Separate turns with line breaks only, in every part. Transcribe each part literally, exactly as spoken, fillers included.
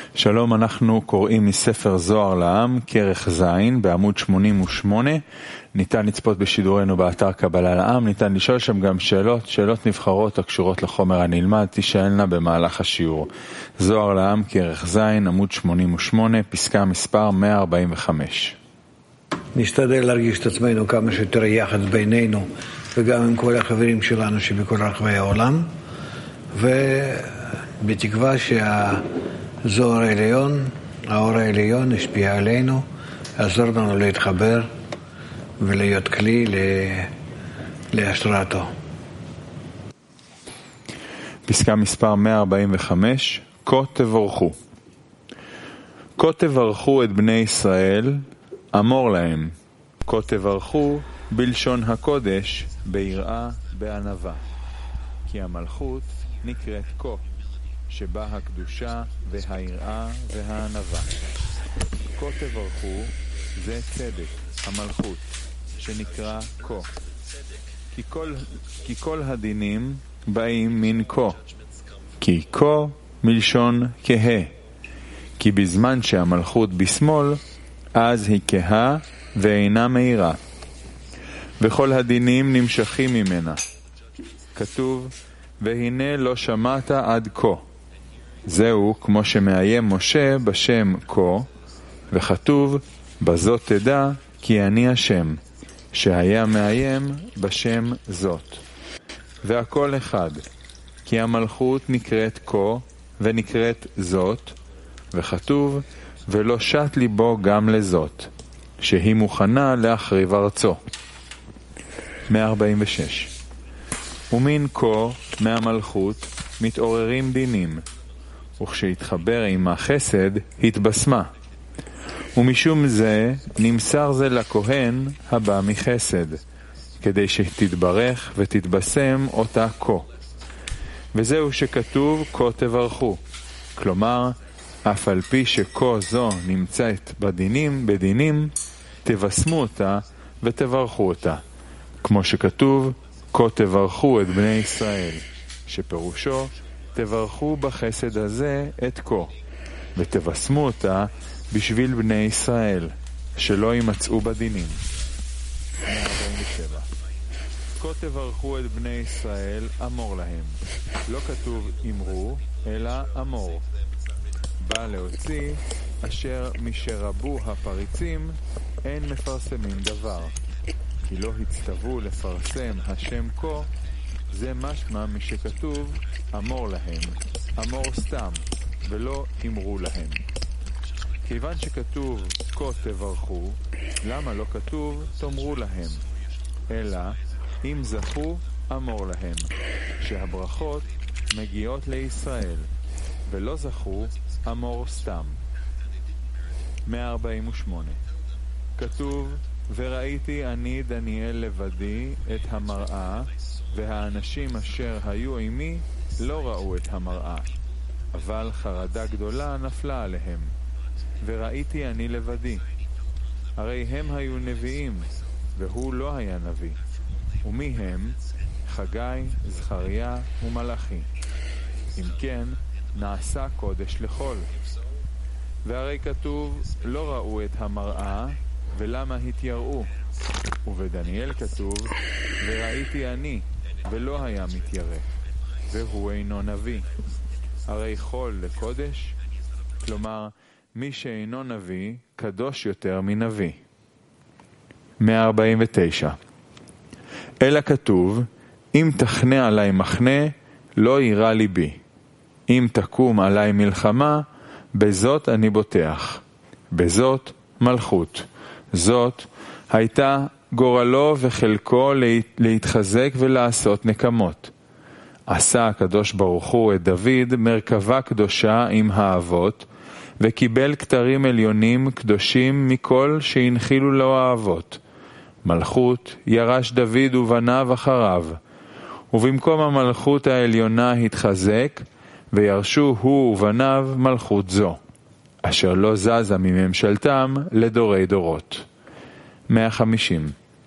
שלום, אנחנו קוראים מספר זוהר לעם, כרך זין, בעמוד שמונים ושמונה. ניתן לצפות בשידורנו באתר קבלה לעם, ניתן לשאול שם גם שאלות, שאלות נבחרות הקשורות לחומר הנלמד, תשאלנה במהלך השיעור. זוהר לעם, כרך זין, עמוד שמונים ושמונה, פסקה מספר מאה ארבעים וחמש.
נשתדל להרגיש את עצמנו כמה שיותר יחד בינינו, וגם עם כל החברים שלנו שבכל רחבי העולם, ובתקווה שה... זוהר העליון, האור העליון השפיע עלינו, עזור לנו להתחבר ולהיות כלי להשראתו.
פסקה מספר מאה ארבעים וחמש, כה תבורכו. כה תברכו את בני ישראל, אמור להם, כה תברכו בלשון הקודש, ביראה, בענווה. כי המלכות נקראת כה, שבה הקדושה והיראה והענווה. כה תברכו זה צדק, המלכות, שנקרא כה. כי כל, כי כל הדינים באים מן כה. כי כה מלשון כהה. כי בזמן שהמלכות בשמאל, אז היא כהה ואינה מהירה. וכל הדינים נמשכים ממנה. כתוב, והנה לא שמעת עד כה. זהו כמו שמאיים משה בשם כה, וכתוב, בזאת תדע כי אני השם, שהיה מאיים בשם זאת. והכל אחד, כי המלכות נקראת כה ונקראת זאת, וכתוב, ולא שט ליבו גם לזאת, שהיא מוכנה להחריב ארצו. מאה ארבעים ושש. ומן כה מהמלכות מתעוררים דינים, וכשיתחבר עם החסד התבשמה. ומשום זה נמסר זה לכהן הבא מחסד, כדי שתתברך ותתבשם אותה כה. וזהו שכתוב כה תברכו. כלומר, אף על פי שכה זו נמצאת בדינים, בדינים, תבשמו אותה ותברכו אותה. כמו שכתוב, כה תברכו את בני ישראל, שפירושו, תברכו בחסד הזה את כה, ותבשמו אותה בשביל בני ישראל, שלא יימצאו בדינים. מאה ארבעים ושבע. כה תברכו את בני ישראל, אמור להם. לא כתוב אמרו, אלא אמור. בא להוציא, אשר משרבו הפריצים, אין מפרסמים דבר. כי לא הצטוו לפרסם השם כה, זה משמע משכתוב אמור להם, אמור סתם, ולא אמרו להם. כיוון שכתוב כה תברכו, למה לא כתוב תאמרו להם? אלא אם זכו אמור להם, שהברכות מגיעות לישראל, ולא זכו אמור סתם. מאה ארבעים ושמונה. כתוב, וראיתי אני דניאל לבדי את המראה, והאנשים אשר היו עימי לא ראו את המראה, אבל חרדה גדולה נפלה עליהם. וראיתי אני לבדי. הרי הם היו נביאים, והוא לא היה נביא. ומי הם? חגי, זכריה ומלאכי. אם כן, נעשה קודש לכל. והרי כתוב, לא ראו את המראה, ולמה התייראו? ובדניאל כתוב, וראיתי אני, ולא היה מתיירא, והוא אינו נביא. הרי חול לקודש, כלומר, מי שאינו נביא, קדוש יותר מנביא. מאה ארבעים ותשע. אלא כתוב, אם תחנה עלי מחנה, לא יירא ליבי. אם תקום עלי מלחמה, בזאת אני בוטח. בזאת מלכות. זאת הייתה גורלו וחלקו להתחזק ולעשות נקמות. עשה הקדוש ברוך הוא את דוד מרכבה קדושה עם האבות, וקיבל כתרים עליונים קדושים מכל שהנחילו לו האבות. מלכות ירש דוד ובניו אחריו, ובמקום המלכות העליונה התחזק, וירשו הוא ובניו מלכות זו, אשר לא זזה מממשלתם לדורי דורות. מאה וחמישים.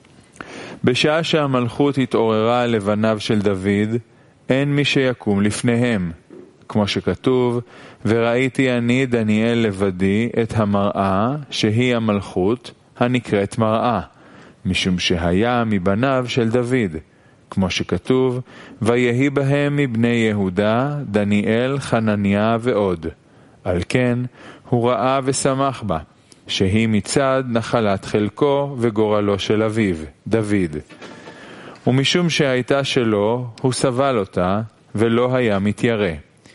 בשעה שהמלכות התעוררה לבניו של דוד, אין מי שיקום לפניהם, כמו שכתוב, וראיתי אני דניאל לבדי את המראה שהיא המלכות הנקראת מראה, משום שהיה מבניו של דוד, כמו שכתוב, ויהי בהם מבני יהודה דניאל, חנניה ועוד. על כן הוא ראה ושמח בה, שהיא מצד נחלת חלקו וגורלו של אביו, דוד. ומשום שהייתה שלו, הוא סבל אותה ולא היה מתיירא.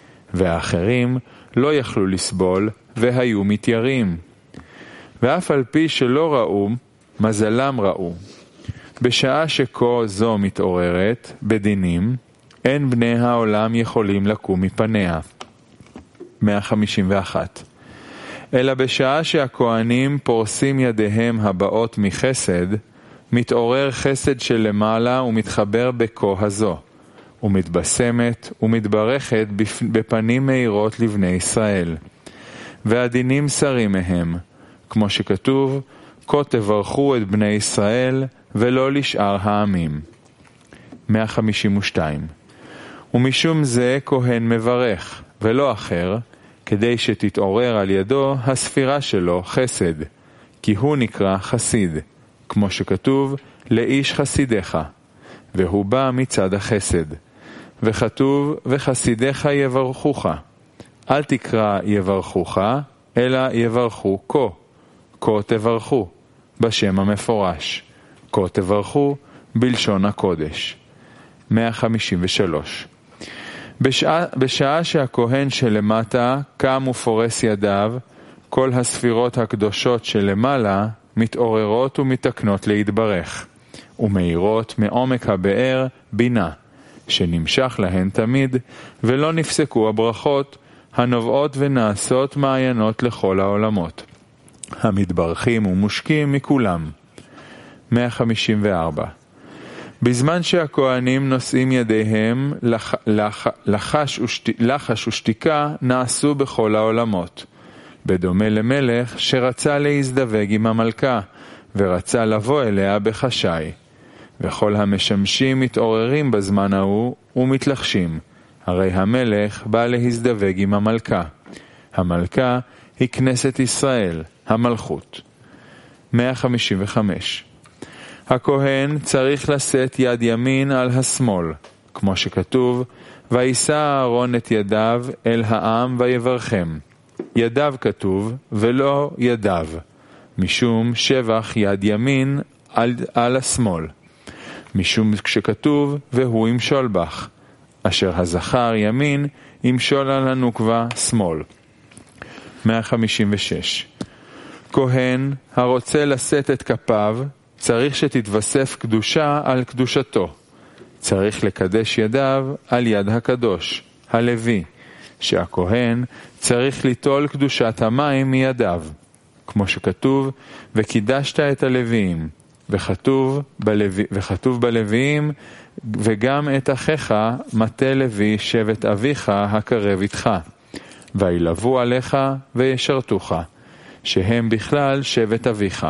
והאחרים לא יכלו לסבול והיו מתיירים. ואף על פי שלא ראו, מזלם ראו. בשעה שכה זו מתעוררת בדינים, אין בני העולם יכולים לקום מפניה. מאה חמישים ואחת. אלא בשעה שהכהנים פורסים ידיהם הבאות מחסד, מתעורר חסד של למעלה ומתחבר בכה הזו, ומתבשמת ומתברכת בפנים מהירות לבני ישראל. והדינים שרים מהם, כמו שכתוב, כה תברכו את בני ישראל ולא לשאר העמים. מאה חמישים ושתיים. ומשום זה כהן מברך, ולא אחר, כדי שתתעורר על ידו הספירה שלו חסד, כי הוא נקרא חסיד, כמו שכתוב, לאיש חסידך, והוא בא מצד החסד. וכתוב, וחסידך יברכוך. אל תקרא יברכוך, אלא יברכו כה, כה תברכו, בשם המפורש. כה תברכו בלשון הקודש. מאה חמישים ושלוש. בשעה, בשעה שהכהן שלמטה קם ופורס ידיו, כל הספירות הקדושות שלמעלה מתעוררות ומתקנות להתברך, ומאירות מעומק הבאר בינה, שנמשך להן תמיד, ולא נפסקו הברכות הנובעות ונעשות מעיינות לכל העולמות, המתברכים ומושקים מכולם. מאה חמישים וארבע. בזמן שהכהנים נושאים ידיהם, לח, לח, לחש, ושת, לחש ושתיקה נעשו בכל העולמות, בדומה למלך שרצה להזדווג עם המלכה, ורצה לבוא אליה בחשאי. וכל המשמשים מתעוררים בזמן ההוא ומתלחשים, הרי המלך בא להזדווג עם המלכה. המלכה היא כנסת ישראל, המלכות. מאה חמישים וחמש. הכהן צריך לשאת יד ימין על השמאל, כמו שכתוב, וישא אהרון את ידיו אל העם ויברכם. ידיו כתוב, ולא ידיו, משום שבח יד ימין על, על השמאל. משום שכתוב, והוא ימשול בך, אשר הזכר ימין ימשול על הנוקבה שמאל. מאה חמישים ושש. כהן הרוצה לשאת את כפיו, צריך שתתווסף קדושה על קדושתו. צריך לקדש ידיו על יד הקדוש, הלוי, שהכהן צריך ליטול קדושת המים מידיו, כמו שכתוב, וקידשת את הלוויים, וכתוב, בלוי, וכתוב בלוויים, וגם את אחיך מטה לוי שבט אביך הקרב איתך, וילבו עליך וישרתוך, שהם בכלל שבט אביך.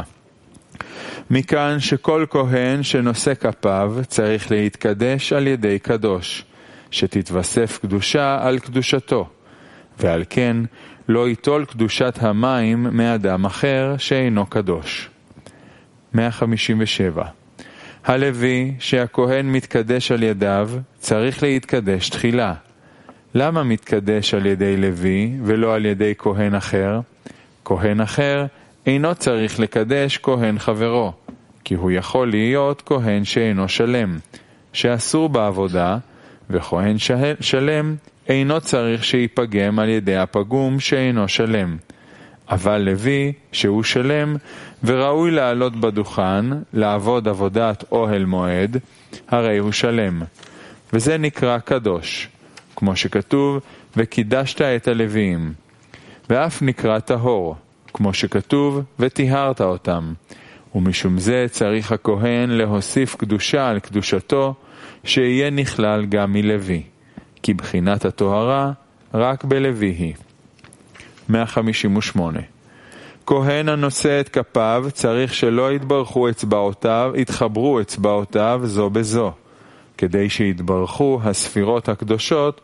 מכאן שכל כהן שנושא כפיו צריך להתקדש על ידי קדוש, שתתווסף קדושה על קדושתו, ועל כן לא ייטול קדושת המים מאדם אחר שאינו קדוש. מאה חמישים ושבע. הלוי שהכהן מתקדש על ידיו צריך להתקדש תחילה. למה מתקדש על ידי לוי ולא על ידי כהן אחר? כהן אחר אינו צריך לקדש כהן חברו, כי הוא יכול להיות כהן שאינו שלם, שאסור בעבודה, וכהן שלם אינו צריך שיפגם על ידי הפגום שאינו שלם. אבל לוי שהוא שלם וראוי לעלות בדוכן, לעבוד עבודת אוהל מועד, הרי הוא שלם. וזה נקרא קדוש, כמו שכתוב, וקידשת את הלוויים. ואף נקרא טהור, כמו שכתוב, וטיהרת אותם. ומשום זה צריך הכהן להוסיף קדושה על קדושתו, שיהיה נכלל גם מלוי. כי בחינת הטהרה רק בלוי היא. מאה חמישים ושמונה. כהן הנושא את כפיו צריך שלא יתברכו אצבעותיו, יתחברו אצבעותיו זו בזו, כדי שיתברכו הספירות הקדושות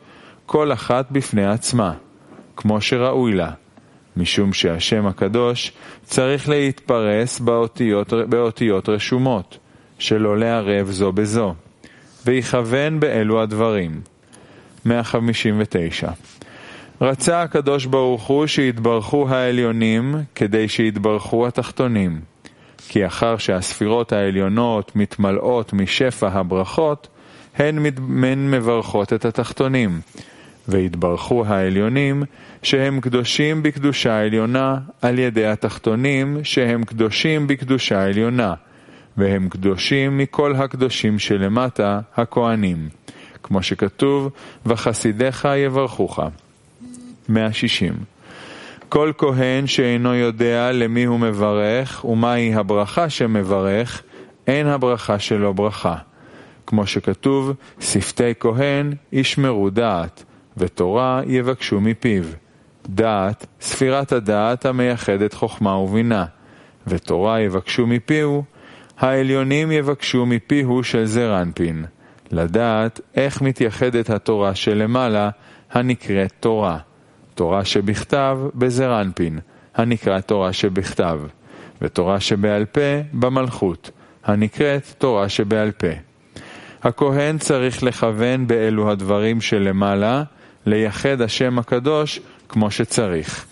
כל אחת בפני עצמה, כמו שראוי לה, משום שהשם הקדוש צריך להתפרס באותיות, באותיות רשומות, שלא לערב זו בזו, ויכוון באלו הדברים. מאה חמישים ותשע. רצה הקדוש ברוך הוא שיתברכו העליונים כדי שיתברכו התחתונים, כי אחר שהספירות העליונות מתמלאות משפע הברכות, הן, הן מברכות את התחתונים, והתברכו העליונים שהם קדושים בקדושה עליונה על ידי התחתונים שהם קדושים בקדושה עליונה, והם קדושים מכל הקדושים שלמטה, הכהנים, כמו שכתוב, וחסידיך יברכוך. מאה שישים. כל כהן שאינו יודע למי הוא מברך ומהי הברכה שמברך, אין הברכה שלו ברכה. כמו שכתוב, שפתי כהן ישמרו דעת, ותורה יבקשו מפיו. דעת, ספירת הדעת המייחדת חוכמה ובינה, ותורה יבקשו מפיהו, העליונים יבקשו מפיהו של זרנפין, לדעת איך מתייחדת התורה שלמעלה, הנקראת תורה. תורה שבכתב בזרנפין, הנקראת תורה שבכתב, ותורה שבעל פה במלכות, הנקראת תורה שבעל פה. הכהן צריך לכוון באלו הדברים שלמעלה, לייחד השם הקדוש כמו שצריך.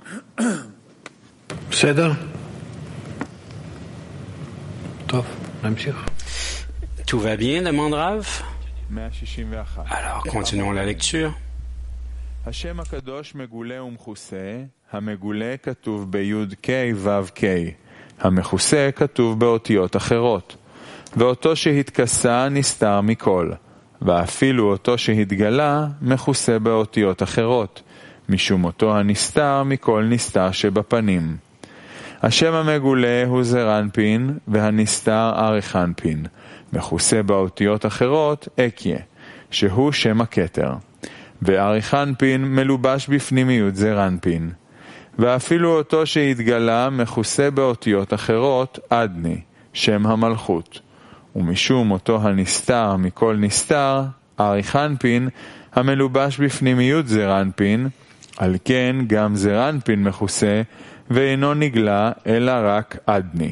בסדר? טוב, נמשיך.
Tout va bien, demande Rav?
מאה שישים ואחת.
Alors, continuons la lecture.
השם הקדוש מגולה ומכוסה, המגולה כתוב ביוד קי וו קי, המכוסה כתוב באותיות אחרות, ואותו שהתכסה נסתר מכל, ואפילו אותו שהתגלה מכוסה באותיות אחרות, משום אותו הנסתר מכל נסתר שבפנים. השם המגולה הוא זרנפין, והנסתר אריכנפין, מכוסה באותיות אחרות אקיה, שהוא שם הכתר. ואריכנפין מלובש בפנימיות זרנפין, ואפילו אותו שהתגלה מכוסה באותיות אחרות אדני, שם המלכות, ומשום אותו הנסתר מכל נסתר, אריכנפין המלובש בפנימיות זרנפין, על כן גם זרנפין מכוסה ואינו נגלה אלא רק אדני.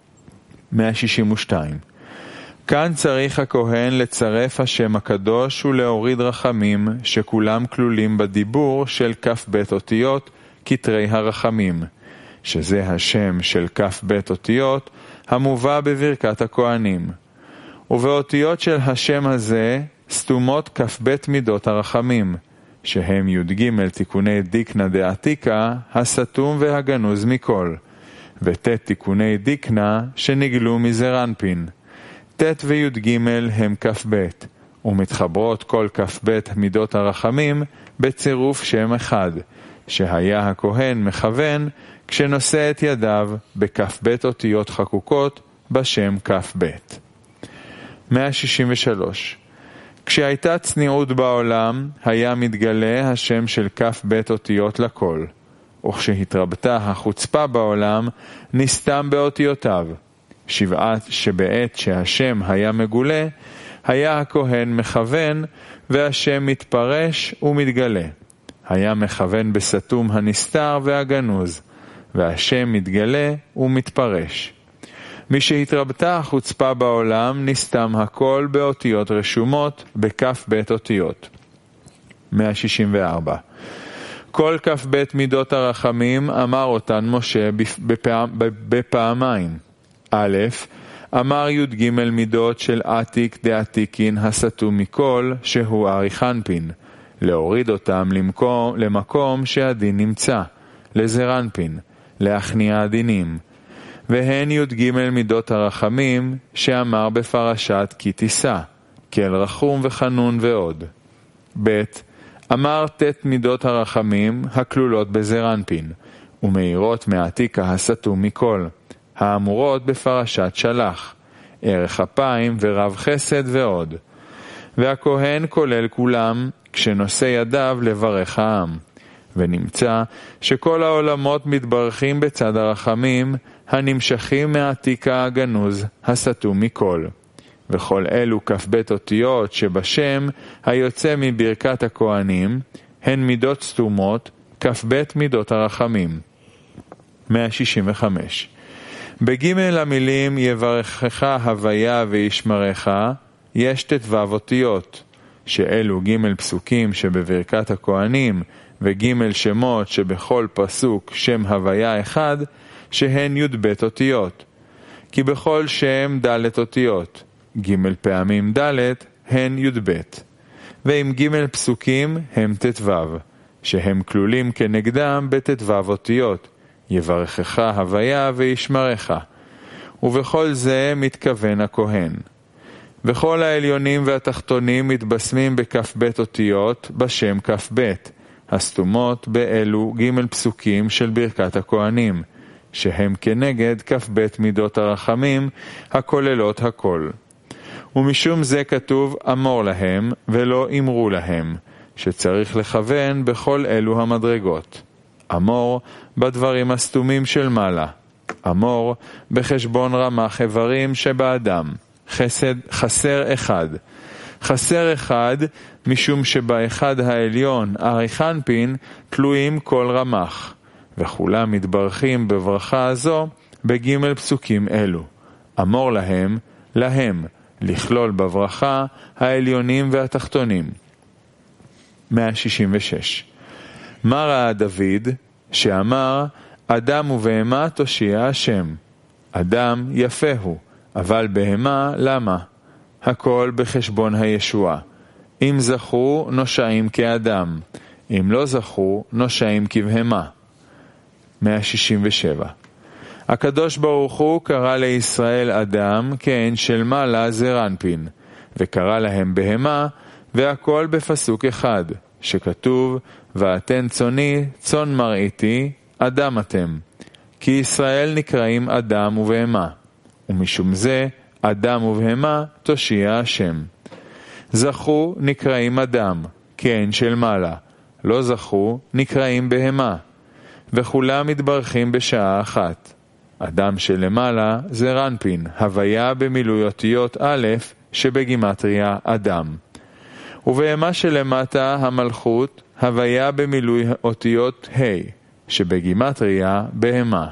מאה שישים ושתיים. כאן צריך הכהן לצרף השם הקדוש ולהוריד רחמים שכולם כלולים בדיבור של כף בית אותיות כתרי הרחמים, שזה השם של כף בית אותיות המובא בברכת הכהנים. ובאותיות של השם הזה סתומות כף בית מידות הרחמים, שהם י"ג תיקוני דיקנה דעתיקה, הסתום והגנוז מכל, ות' תיקוני דיקנה שנגלו מזרנפין. ת' וי"ג הם כף בית, ומתחברות כל כף בית מידות הרחמים בצירוף שם אחד, שהיה הכהן מכוון כשנושא את ידיו בכף בית אותיות חקוקות בשם כף בית. מאה שישים ושלוש. כשהייתה צניעות בעולם, היה מתגלה השם של כף בית אותיות לכל, וכשהתרבתה החוצפה בעולם, נסתם באותיותיו. שבעת שבעת שהשם היה מגולה, היה הכהן מכוון, והשם מתפרש ומתגלה. היה מכוון בסתום הנסתר והגנוז, והשם מתגלה ומתפרש. משהתרבתה החוצפה בעולם, נסתם הכל באותיות רשומות, בכף בית אותיות. מאה שישים וארבע. כל כף בית מידות הרחמים אמר אותן משה בפעם, בפעמיים. א', אמר י"ג מידות של עתיק דעתיקין הסתום מכל, שהוא אריכנפין, להוריד אותם למקום, למקום שהדין נמצא, לזרנפין, להכניע הדינים. והן י"ג מידות הרחמים שאמר בפרשת כי תישא, כל רחום וחנון ועוד. ב', אמר ת' מידות הרחמים הכלולות בזרנפין, ומאירות מעתיקה הסתום מכל, האמורות בפרשת שלח, ערך אפיים ורב חסד ועוד. והכהן כולל כולם כשנושא ידיו לברך העם. ונמצא שכל העולמות מתברכים בצד הרחמים הנמשכים מעתיקה הגנוז הסתום מכל. וכל אלו כ"ב אותיות שבשם היוצא מברכת הכהנים, הן מידות סתומות, כ"ב מידות הרחמים. מאה שישים וחמש. בגימל המילים יברכך הוויה וישמרך, יש ט"ו אותיות, שאלו גימל פסוקים שבברכת הכהנים, וגימל שמות שבכל פסוק שם הוויה אחד, שהן י"ב אותיות. כי בכל שם ד' אותיות, גימל פעמים ד' הן י"ב. ועם גימל פסוקים הם ט"ו, שהם כלולים כנגדם בט"ו אותיות, יברכך הוויה וישמרך. ובכל זה מתכוון הכהן. וכל העליונים והתחתונים מתבשמים בכ"ב אותיות בשם כ"ב, הסתומות באלו ג' פסוקים של ברכת הכהנים, שהם כנגד כ"ב מידות הרחמים הכוללות הכל. ומשום זה כתוב אמור להם ולא אמרו להם, שצריך לכוון בכל אלו המדרגות. אמור בדברים הסתומים של מעלה, אמור בחשבון רמ"ח איברים שבאדם, חסד, חסר אחד. חסר אחד משום שבאחד העליון אריך אנפין תלויים כל רמ"ח, וכולם מתברכים בברכה הזו בגימל פסוקים אלו. אמור להם, להם, לכלול בברכה העליונים והתחתונים. מאה שישים ושש. מה ראה דוד שאמר אדם ובהמה תושיע השם? אדם יפה הוא, אבל בהמה למה? הכל בחשבון הישועה. אם זכו נושעים כאדם, אם לא זכו נושעים כבהמה. מאה שישים ושבע. הקדוש ברוך הוא קרא לישראל אדם כעין של מעלה זר אנפין, וקרא להם בהמה, והכל בפסוק אחד, שכתוב ואתן צוני צאן מרעיתי אדם אתם, כי ישראל נקראים אדם ובהמה, ומשום זה אדם ובהמה תושיע השם. זכו נקראים אדם כעין של מעלה, לא זכו נקראים בהמה, וכולם מתברכים בשעה אחת. אדם שלמעלה זה רנפין, הוויה במילוי אותיות א' שבגימטריה אדם. ובהמה שלמטה המלכות, הוויה במילוי אותיות ה' שבגימטריה בהמה.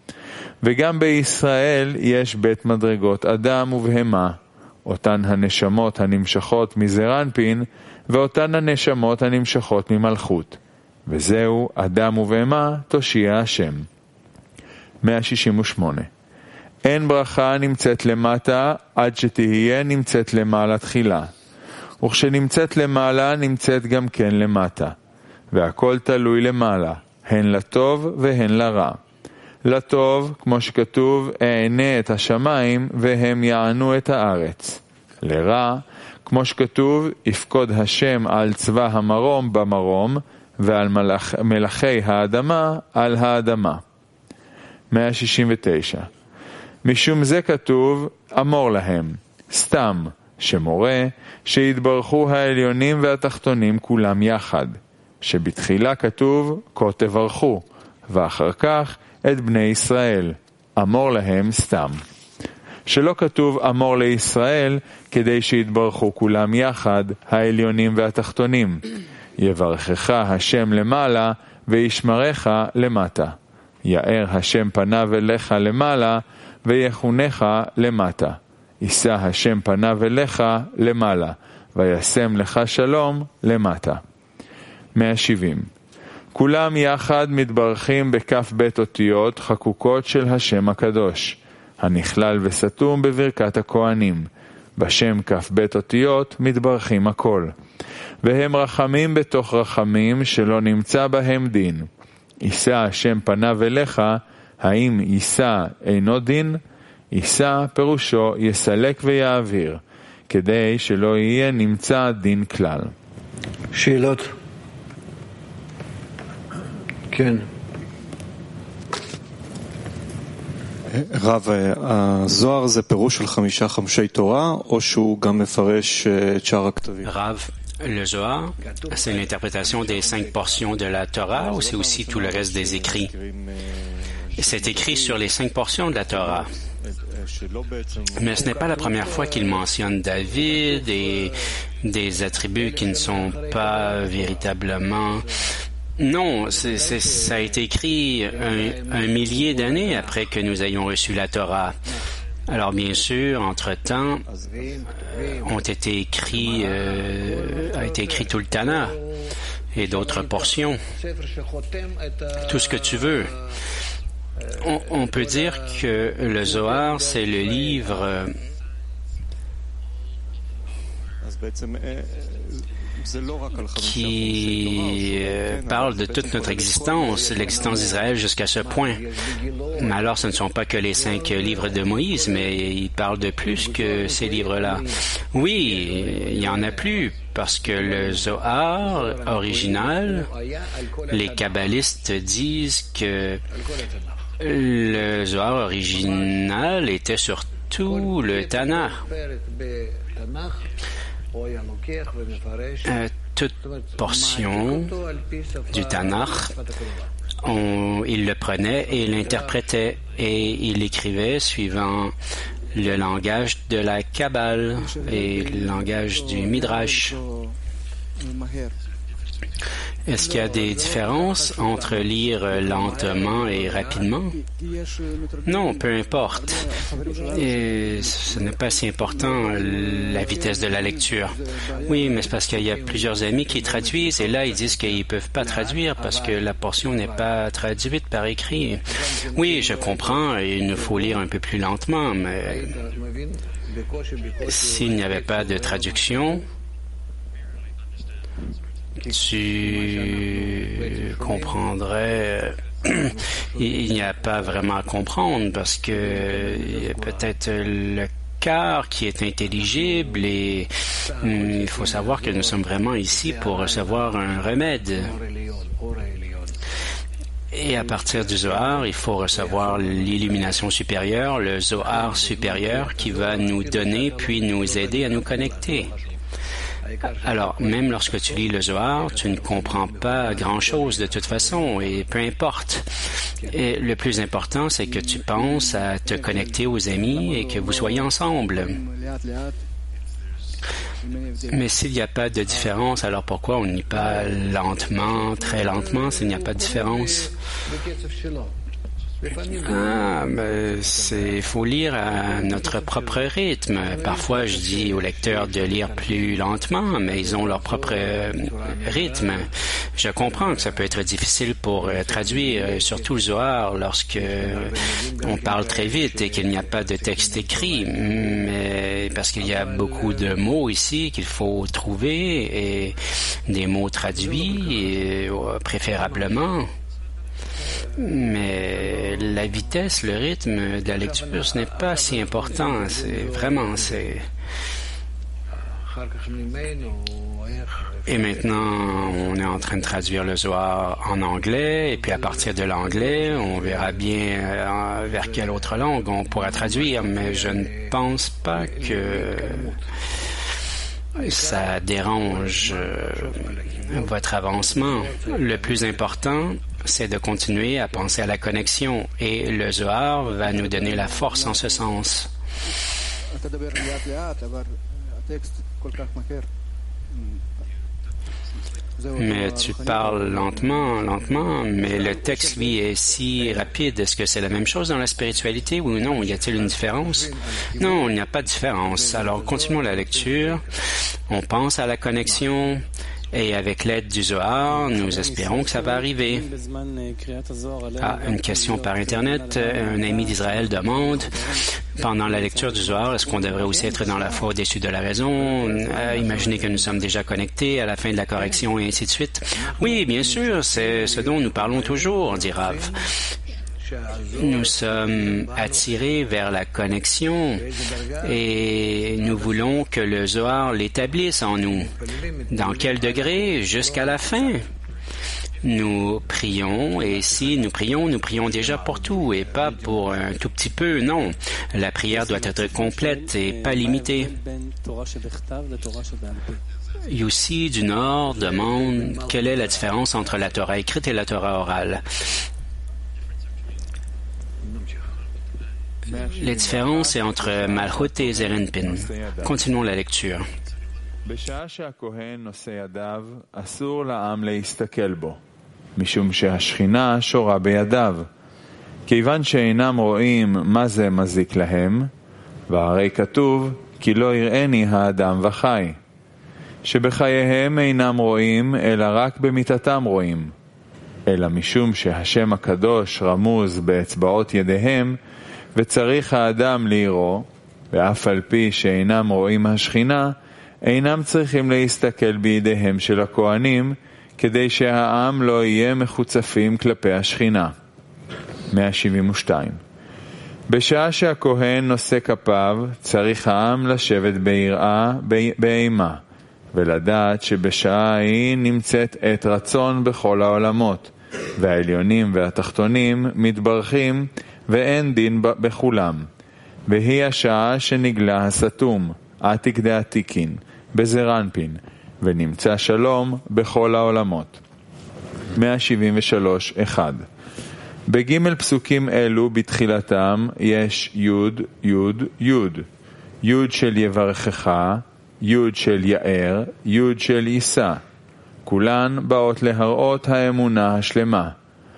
וגם בישראל יש בית מדרגות אדם ובהמה, אותן הנשמות הנמשכות מזרנפין, ואותן הנשמות הנמשכות ממלכות. וזהו אדם ובהמה תושיע השם. מאה שישים ושמונה. אין ברכה נמצאת למטה עד שתהיה נמצאת למעלה תחילה, וכשנמצאת למעלה נמצאת גם כן למטה, והכל תלוי למעלה, הן לטוב והן לרע. לטוב, כמו שכתוב, אענה את השמיים והם יענו את הארץ. לרע, כמו שכתוב, יפקוד השם על צבא המרום במרום, ועל מלאכ... מלאכי האדמה על האדמה. מאה שישים ותשע. משום זה כתוב אמור להם, סתם, שמורה שיתברכו העליונים והתחתונים כולם יחד, שבתחילה כתוב כה תברכו, ואחר כך את בני ישראל, אמור להם סתם. שלא כתוב אמור לישראל כדי שיתברכו כולם יחד, העליונים והתחתונים. יברכך השם למעלה וישמרך למטה. יאר השם פניו אליך למעלה ויחונך למטה. יישא השם פניו אליך למעלה וישם לך שלום למטה. מאה שבעים. כולם יחד מתברכים בכ"ב אותיות חקוקות של השם הקדוש, הנכלל וסתום בברכת הכהנים. בשם כ"ב אותיות מתברכים הכל, והם רחמים בתוך רחמים שלא נמצא בהם דין. יישא השם פניו אליך, האם יישא אינו דין? יישא פירושו יסלק ויעביר, כדי שלא יהיה נמצא דין כלל.
שאלות? כן.
רב, הזוהר זה פירוש של חמישה חמשי תורה, או שהוא גם מפרש את שאר הכתבים?
רב, le Zohar, c'est une interprétation des cinq portions de la Torah ou c'est aussi tout le reste des écrits? C'est écrit sur les cinq portions de la Torah. Mais ce n'est pas la première fois qu'il mentionne David et des attributs qui ne sont pas véritablement... Non, c'est, c'est, ça a été écrit un, un millier d'années après que nous ayons reçu la Torah. Alors bien sûr, entre-temps, euh, ont été écrits, euh, a été écrit tout le Tanakh et d'autres portions. Tout ce que tu veux. On, on peut dire que le Zohar, c'est le livre euh, qui euh, parle de toute notre existence, l'existence d'Israël jusqu'à ce point. Mais alors, ce ne sont pas que les cinq livres de Moïse, mais il parle de plus que ces livres-là. Oui, il y en a plus, parce que le Zohar original, les kabbalistes disent que le Zohar original était sur tout le Tanakh. Euh, toute portion du Tanakh, on, il le prenait et l'interprétait et il l'écrivait suivant le langage de la Kabbale et le langage du Midrash. Est-ce qu'il y a des différences entre lire lentement et rapidement? Non, peu importe. Et ce n'est pas si important, la vitesse de la lecture. Oui, mais c'est parce qu'il y a plusieurs amis qui traduisent et là, ils disent qu'ils ne peuvent pas traduire parce que la portion n'est pas traduite par écrit. Oui, je comprends, il nous faut lire un peu plus lentement, mais s'il n'y avait pas de traduction, tu comprendrais, il n'y a pas vraiment à comprendre parce que il y a peut-être le cœur qui est intelligible et il faut savoir que nous sommes vraiment ici pour recevoir un remède. Et à partir du Zohar, il faut recevoir l'illumination supérieure, le Zohar supérieur qui va nous donner puis nous aider à nous connecter. Alors, même lorsque tu lis le Zohar, tu ne comprends pas grand-chose de toute façon, et peu importe. Et le plus important, c'est que tu penses à te connecter aux amis et que vous soyez ensemble. Mais s'il n'y a pas de différence, alors pourquoi on ne lit pas lentement, très lentement, s'il n'y a pas de différence? Ah, ben, c'est, faut lire à notre propre rythme. Parfois, je dis aux lecteurs de lire plus lentement, mais ils ont leur propre rythme. Je comprends que ça peut être difficile pour traduire, surtout le Zohar, lorsque on parle très vite et qu'il n'y a pas de texte écrit, mais parce qu'il y a beaucoup de mots ici qu'il faut trouver et des mots traduits, et, préférablement. Mais la vitesse, le rythme de la lecture, ce n'est pas si important. C'est vraiment, c'est... Et maintenant, on est en train de traduire le Zohar en anglais, et puis à partir de l'anglais, on verra bien euh, vers quelle autre langue on pourra traduire, mais je ne pense pas que ça dérange euh, votre avancement. Le plus important, c'est de continuer à penser à la connexion et le Zohar va nous donner la force en ce sens. Mais tu parles lentement, lentement, mais le texte, lui, est si rapide. Est-ce que c'est la même chose dans la spiritualité ou non? Y a-t-il une différence? Non, il n'y a pas de différence. Alors, continuons la lecture. On pense à la connexion. Et avec l'aide du Zohar, nous espérons que ça va arriver. Ah, une question par Internet. Un ami d'Israël demande, pendant la lecture du Zohar, est-ce qu'on devrait aussi être dans la foi au-dessus de la raison? Euh, imaginez que nous sommes déjà connectés à la fin de la correction et ainsi de suite. Oui, bien sûr, c'est ce dont nous parlons toujours, dit Rav. Nous sommes attirés vers la connexion et nous voulons que le Zohar l'établisse en nous. Dans quel degré? Jusqu'à la fin. Nous prions et si nous prions, nous prions déjà pour tout et pas pour un tout petit peu, non. La prière doit être complète et pas limitée. Yossi du Nord demande quelle est la différence entre la Torah écrite et la Torah orale. Les différences est entre Malchut et Zeranpin. Continuons la lecture.
בשעה שהכהן נושא ידיו, אסור לעם להסתכל בו, משום שהשכינה שורה בידיו, כיוון שאינם רואים מה זה מזיק להם, והרי כתוב, כי לא יראני האדם וחי, שבחייהם אינם רואים, אלא רק במיתתם רואים, אלא משום שהשם הקדוש רמוז באצבעות ידיהם, וצריך האדם לירו, ואף על פי שאינם רואים השכינה, אינם צריכים להסתכל בידיהם של הכהנים, כדי שהעם לא יהיה מחוצפים כלפי השכינה. מאה שבעים ושתיים. בשעה שהכהן נושא כפיו, צריך העם לשבת ביראה, באימה, ולדעת שבשעה היא נמצאת עת רצון בכל העולמות, והעליונים והתחתונים מתברכים, ואין דין בכולם. והיא השעה שנגלה הסתום, עתיק דעתיקין, בזרנפין, ונמצא שלום בכל העולמות. מאה שבעים ושלוש, אחד. בג' פסוקים אלו בתחילתם יש יוד, יוד, יוד. יוד של יברכך, יוד של יאר, יוד של יישא. כולן באות להראות האמונה השלמה.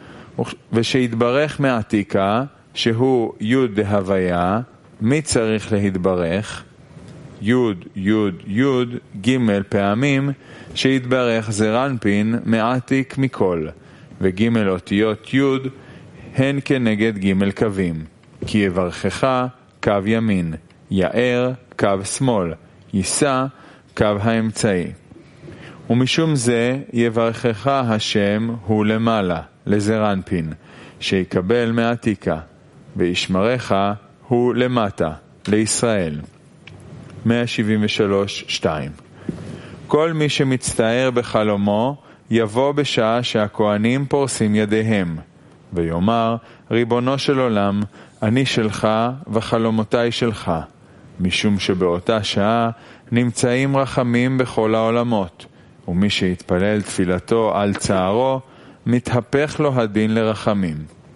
ושיתברך מעתיקה, שהוא יוד דהוויה, מי צריך להתברך? יוד, יוד, יוד, ג' פעמים, שיתברך זרנפין מעתיק מכל, וג' אותיות יוד הן כנגד ג' קווים, כי יברכך קו ימין, יאר קו שמאל, יישא קו האמצעי. ומשום זה יברכך השם הוא למעלה, לזרנפין, שיקבל מעתיקה, וישמרך הוא למטה, לישראל. מאה שבעים ושלוש, שתיים. כל מי שמצטער בחלומו יבוא בשעה שהכהנים פורסים ידיהם, ויאמר, ריבונו של עולם, אני שלך וחלומותיי שלך, משום שבאותה שעה נמצאים רחמים בכל העולמות, ומי שיתפלל תפילתו על צערו, מתהפך לו הדין לרחמים.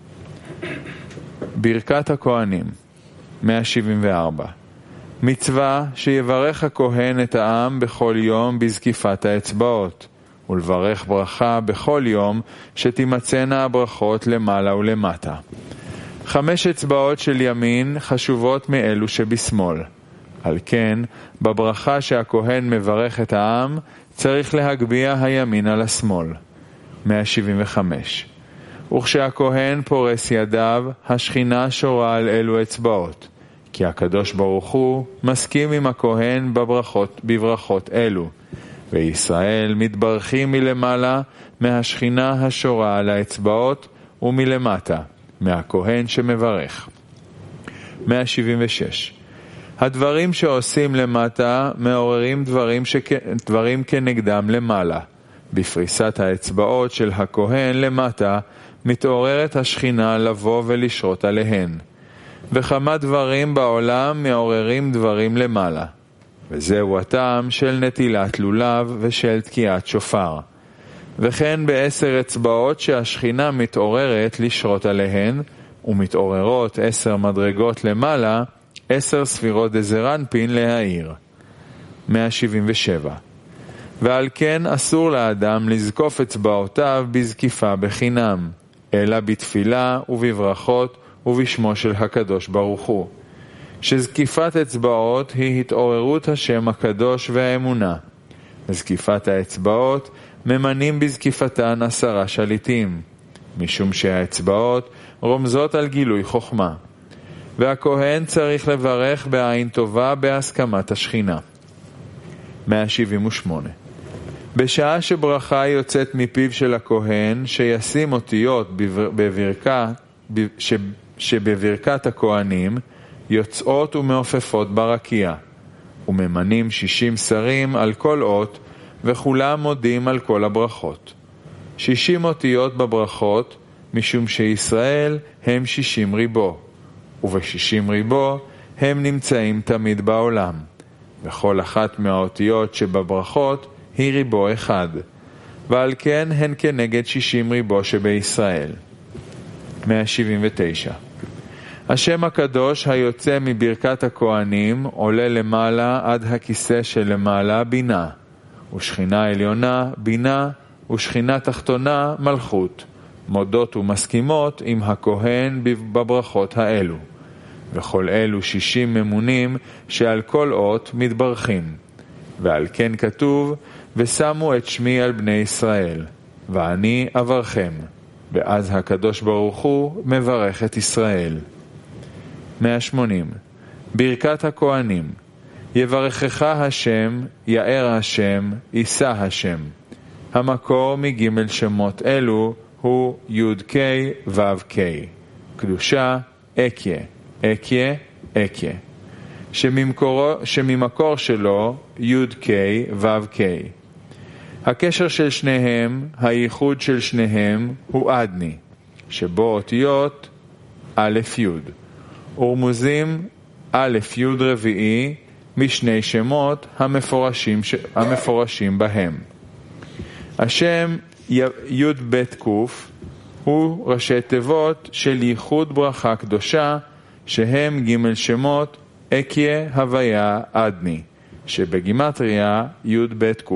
ברכת הכהנים, מאה שבעים וארבע. מצווה שיברך הכהן את העם בכל יום בזקיפת האצבעות, ולברך ברכה בכל יום שתימצאנה הברכות למעלה ולמטה. חמש אצבעות של ימין חשובות מאלו שבשמאל. על כן, בברכה שהכהן מברך את העם, צריך להגביה הימין על השמאל. מאה שבעים וחמש. וכשהכהן פורס ידיו, השכינה שורה על אלו אצבעות. כי הקדוש ברוך הוא מסכים עם הכהן בברכות, בברכות אלו, וישראל מתברכים מלמעלה מהשכינה השורה על האצבעות, ומלמטה מהכהן שמברך. מאה שבעים ושש. הדברים שעושים למטה מעוררים דברים, שכ... דברים כנגדם למעלה. בפריסת האצבעות של הכהן למטה מתעוררת השכינה לבוא ולשרות עליהן. וכמה דברים בעולם מעוררים דברים למעלה. וזהו הטעם של נטילת לולב ושל תקיעת שופר. וכן בעשר אצבעות שהשכינה מתעוררת לשרות עליהן, ומתעוררות עשר מדרגות למעלה, עשר ספירות דזרנפין להעיר. מאה שבעים ושבע. ועל כן אסור לאדם לזקוף אצבעותיו בזקיפה בחינם, אלא בתפילה ובברכות ובשמו של הקדוש ברוך הוא. שזקיפת אצבעות היא התעוררות השם הקדוש והאמונה. זקיפת האצבעות ממנים בזקיפתן עשרה שליטים, משום שהאצבעות רומזות על גילוי חוכמה. והכהן צריך לברך בעין טובה בהסכמת השכינה. מאה שבעים ושמונה. בשעה שברכה יוצאת מפיו של הכהן, שישים אותיות בברכה, שבברכת הכהנים יוצאות ומעופפות ברקיע, וממנים שישים שרים על כל אות, וכולם מודים על כל הברכות. שישים אותיות בברכות, משום שישראל הם שישים ריבו, ובשישים ריבו הם נמצאים תמיד בעולם, וכל אחת מהאותיות שבברכות היא ריבו אחד, ועל כן הן כנגד שישים ריבו שבישראל. מאה שבעים ותשע. השם הקדוש היוצא מברכת הכהנים עולה למעלה עד הכיסא שלמעלה בינה, ושכינה עליונה בינה, ושכינה תחתונה מלכות, מודות ומסכימות עם הכהן בברכות האלו. וכל אלו שישים ממונים שעל כל אות מתברכים. ועל כן כתוב, ושמו את שמי על בני ישראל, ואני אברכם. ואז הקדוש ברוך הוא מברך את ישראל. מאה ושמונים. ברכת הכהנים. יברכך השם, יאר השם, יישא השם. המקור מג' שמות אלו הוא י' ק' ו' ק'. קדושה, אקיה, אקיה, אקיה. שממקור, שממקור שלו י' ק' ו' ק'. הקשר של שניהם, הייחוד של שניהם, הוא אדני, שבו אותיות א' י'. ורמוזים א' י' רביעי משני שמות המפורשים, המפורשים בהם. השם י' ב' ק' הוא ראשי תיבות של ייחוד ברכה קדושה, שהם ג' שמות אקיה הוויה אדני, שבגימטריה י' ב' ק'.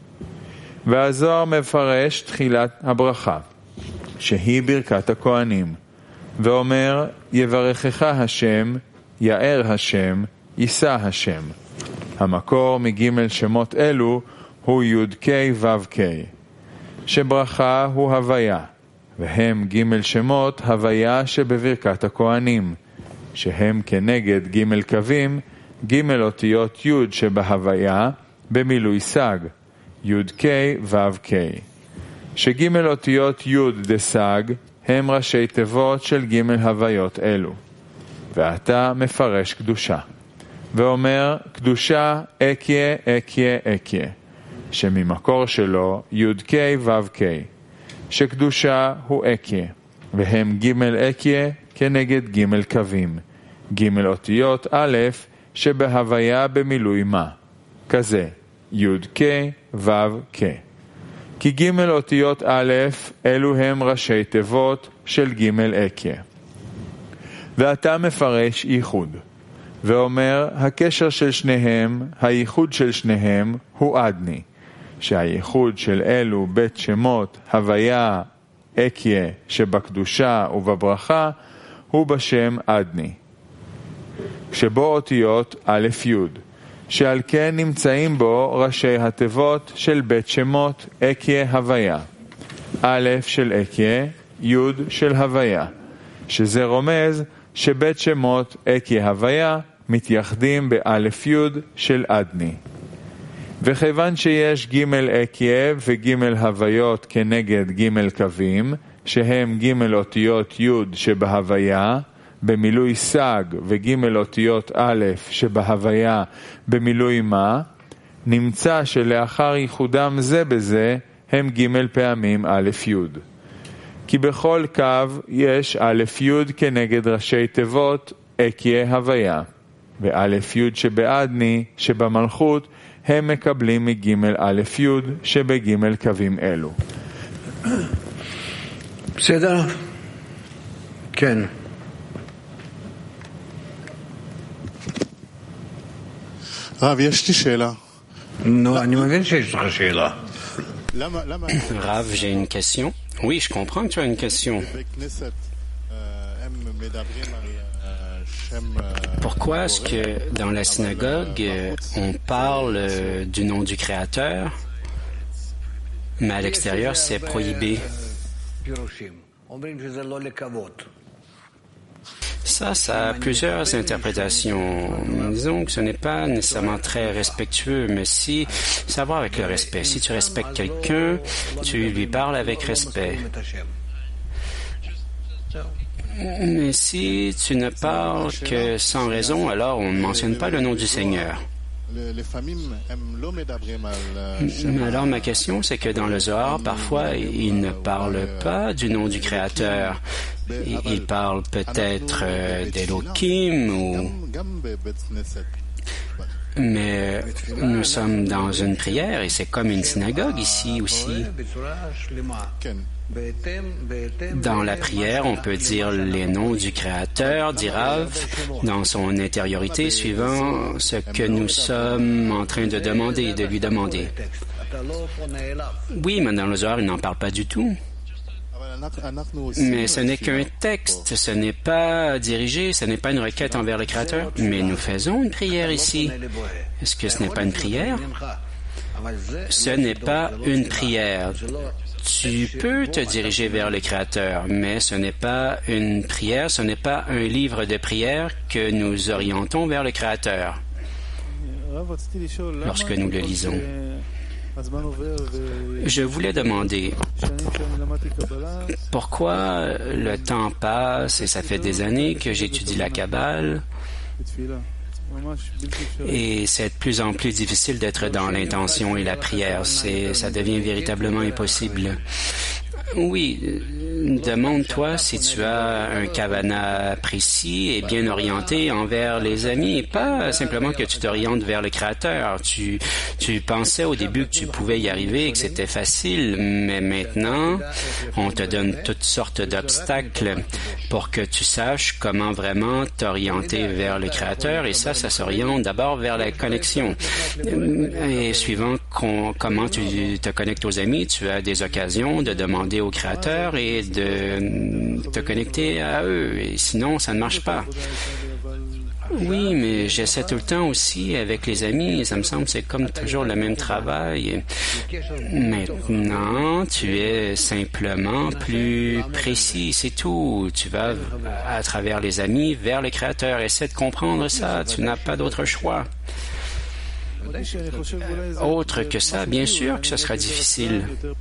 והזוהר מפרש תחילת הברכה, שהיא ברכת הכהנים, ואומר, יברכך השם, יאר השם, יישא השם. המקור מג' שמות אלו הוא י' ק' ו' ק'. שברכה הוא הוויה, והם ג' שמות הוויה שבברכת הכהנים, שהם כנגד ג' קווים, ג' אותיות י' שבהוויה במילוי סג, י' ק' ו' ק'. שג' אותיות י' דסג הם ראשי תיבות של ג' הוויות אלו. ואתה מפרש קדושה, ואומר קדושה אקיה אקיה אקיה, שממקור שלו י' ק' ו' ק'. שקדושה הוא אקיה, והם ג' אקיה כנגד ג' קווים, ג' אותיות א' שבהוויה במילוי מה, כזה י' ק' ו' ק'. כי ג' אותיות א' אלו הם ראשי תיבות של ג' אקיה. ואתה מפרש ייחוד, ואומר הקשר של שניהם, הייחוד של שניהם הוא אדני, שהייחוד של אלו בית שמות הוויה אקיה שבקדושה ובברכה הוא בשם אדני, שבו אותיות א' י', שעל כן נמצאים בו ראשי התיבות של בית שמות אקיה הוויה, א' של אקיה, י' של הוויה, שזה רומז שבית שמות אקיה הוויה מתייחדים באלף י' של אדני. וכיוון שיש ג' אקיה וג' הוויות כנגד ג' קווים, שהם ג' אותיות י' שבהוויה במילוי סג וג' אותיות א' שבהוויה במילוי מה, נמצא שלאחר ייחודם זה בזה הם ג' פעמים א' י'. כי בכל קו יש א' י' כנגד ראשי תיבות אקיה הוויה, וא' י' שבאדני שבמלכות הם מקבלים מג' א' י' שבג' קווים אלו.
בסדר? כן.
רב, יש לי שאלה.
נו, אני מבין שיש לך שאלה.
Rav, j'ai une question. Oui, je comprends que tu as une question. Pourquoi est-ce que dans la synagogue, on parle du nom du Créateur, mais à l'extérieur, c'est prohibé? Ça, ça a plusieurs interprétations. Disons que ce n'est pas nécessairement très respectueux, mais si, savoir avec le respect. Si tu respectes quelqu'un, tu lui parles avec respect. Mais si tu ne parles que sans raison, alors on ne mentionne pas le nom du Seigneur. Mais alors ma question, c'est que dans le Zohar, parfois, il ne parle pas du nom du Créateur. Il parle peut-être euh, d'Elohim ou... Mais nous sommes dans une prière et c'est comme une synagogue ici aussi. Dans la prière, on peut dire les noms du Créateur, d'Irav, dans son intériorité, suivant ce que nous sommes en train de demander, de lui demander. Oui, mais dans le Zohar, il n'en parle pas du tout. Mais ce n'est qu'un texte, ce n'est pas dirigé, ce n'est pas une requête envers le Créateur. Mais nous faisons une prière ici. Est-ce que ce n'est pas une prière? Ce n'est pas une prière. Tu peux te diriger vers le Créateur, mais ce n'est pas une prière, ce n'est pas un livre de prière que nous orientons vers le Créateur lorsque nous le lisons. Je voulais demander pourquoi le temps passe et ça fait des années que j'étudie la Kabbale et c'est de plus en plus difficile d'être dans l'intention et la prière. C'est, ça devient véritablement impossible. Oui, demande-toi si tu as un kavana précis et bien orienté envers les amis, et pas simplement que tu t'orientes vers le Créateur. Tu, tu pensais au début que tu pouvais y arriver et que c'était facile, mais maintenant, on te donne toutes sortes d'obstacles pour que tu saches comment vraiment t'orienter vers le Créateur, et ça, ça s'oriente d'abord vers la connexion. Et suivant con, comment tu te connectes aux amis, tu as des occasions de demander au Créateur et de te connecter à eux. Et sinon, ça ne marche pas. Oui, mais j'essaie tout le temps aussi avec les amis. Ça me semble que c'est comme toujours le même travail. Maintenant, tu es simplement plus précis, c'est tout. Tu vas à travers les amis vers le Créateur. Essaie de comprendre ça. Tu n'as pas d'autre choix. Autre que ça, bien sûr que ce sera difficile.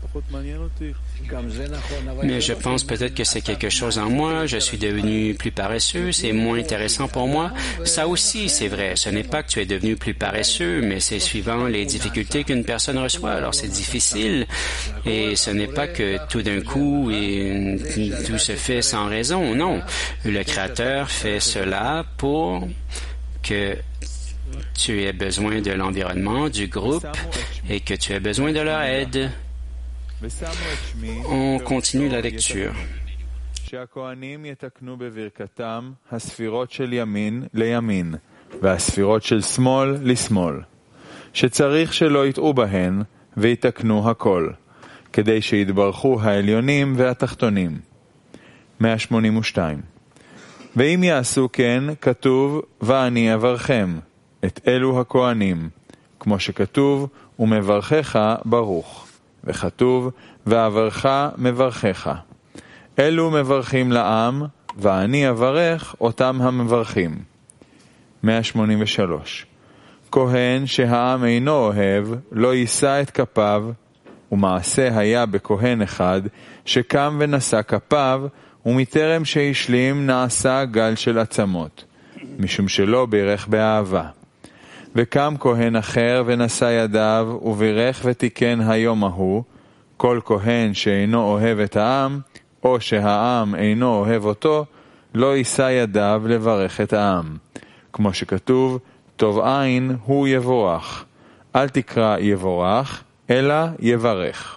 Mais je pense peut-être que c'est quelque chose en moi. Je suis devenu plus paresseux. C'est moins intéressant pour moi. Ça aussi, c'est vrai. Ce n'est pas que tu es devenu plus paresseux, mais c'est suivant les difficultés qu'une personne reçoit. Alors, c'est difficile. Et ce n'est pas que tout d'un coup, et tout se fait sans raison. Non. Le Créateur fait cela pour que tu aies besoin de l'environnement, du groupe, et que tu aies besoin de leur aide. On continue la lecture.
שהכהנים יתקנו בברכתם הספירות של ימין לימין והספירות של שמאל לשמאל, שצריך שלא יטעו בהן ויתקנו הכל, כדי שיתברכו העליונים והתחתונים. מאה שמונים ושתיים. ואם יעשו כן, כתוב, ואני אברכם, את אלו הכהנים, כמו שכתוב, ומברכך ברוך, וכתוב, ואברך מברכך. אלו מברכים לעם, ואני אברך אותם המברכים. מאה שמונים ושלוש. כהן שהעם אינו אוהב, לא יישא את כפיו, ומעשה היה בכהן אחד, שקם ונשא כפיו, ומטרם שהשלים נעשה גל של עצמות, משום שלא בירך באהבה. וקם כהן אחר ונשא ידיו, ובירך ותיקן היום ההוא, כל כהן שאינו אוהב את העם, או שהעם אינו אוהב אותו, לא יישא ידיו לברך את העם. כמו שכתוב, טוב עין הוא יבורך. אל תקרא יבורך, אלא יברך.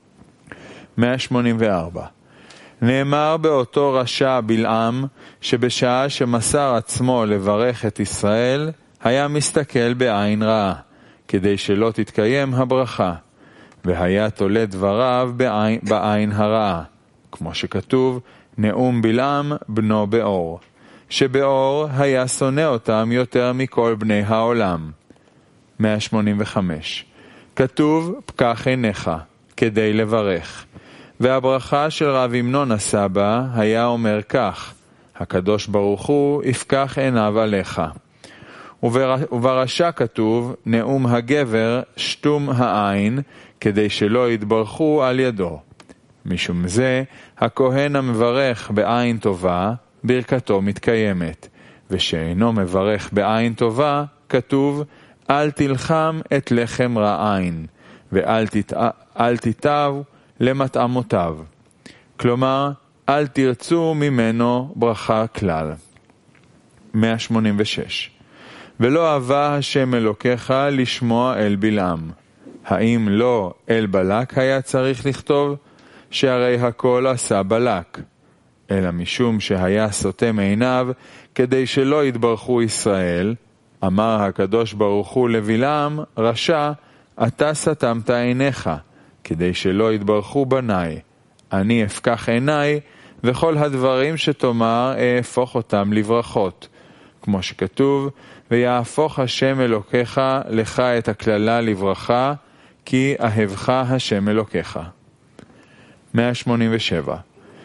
מאה שמונים וארבע. נאמר באותו רשע בלעם, שבשעה שמסר עצמו לברך את ישראל, היה מסתכל בעין רעה, כדי שלא תתקיים הברכה, והיה תולה דבריו בעין, בעין הרעה, כמו שכתוב, נאום בלעם בנו באור, שבאור היה שונא אותם יותר מכל בני העולם. מאה שמונים וחמש. כתוב, פקח עיניך, כדי לברך. והברכה של רב אמנון הסבא היה אומר כך, הקדוש ברוך הוא יפקח עיניו עליך. וברשע כתוב, נאום הגבר שתום העין, כדי שלא יתברכו על ידו. משום זה, הכהן המברך בעין טובה, ברכתו מתקיימת. ושאינו מברך בעין טובה, כתוב, אל תלחם את לחם רעין, ואל תתאו למטעמותיו. כלומר, אל תרצו ממנו ברכה כלל. מאה שמונים ושש. ולא אהבה השם אלוקיך לשמוע אל בלעם. האם לא אל בלק היה צריך לכתוב? שהרי הכל עשה בלק. אלא משום שהיה סותם עיניו, כדי שלא יתברכו ישראל, אמר הקדוש ברוך הוא לבלעם, רשע, אתה סתמת עיניך, כדי שלא יתברכו בניי. אני אפקח עיניי, וכל הדברים שתאמר אהפוך אותם לברכות. כמו שכתוב, ויהפוך השם אלוקיך לך את הכללה לברכה, כי אהבך השם אלוקיך. מאה שמונים ושבע.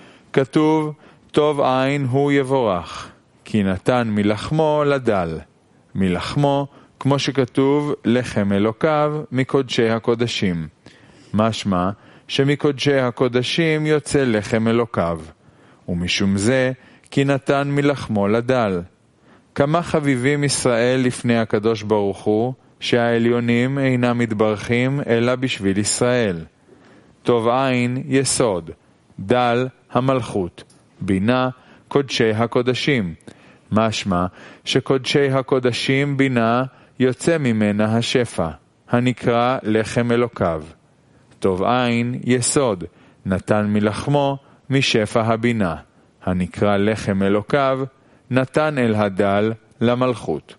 כתוב, טוב עין הוא יבורך, כי נתן מלחמו לדל. מלחמו, כמו שכתוב, לחם אלוקיו מקודשי הקודשים. משמע שמקודשי הקודשים יוצא לחם אלוקיו. ומשום זה, כי נתן מלחמו לדל. כמה חביבים ישראל לפני הקדוש ברוך הוא, שהעליונים אינם מתברכים אלא בשביל ישראל. טוב עין יסוד, דל המלכות, בינה קודשי הקודשים. משמע שקודשי הקודשים בינה יוצא ממנה השפע, הנקרא לחם אלוקיו. טוב עין יסוד, נתן מלחמו משפע הבינה, הנקרא לחם אלוקיו, נתן אל הדל למלכות.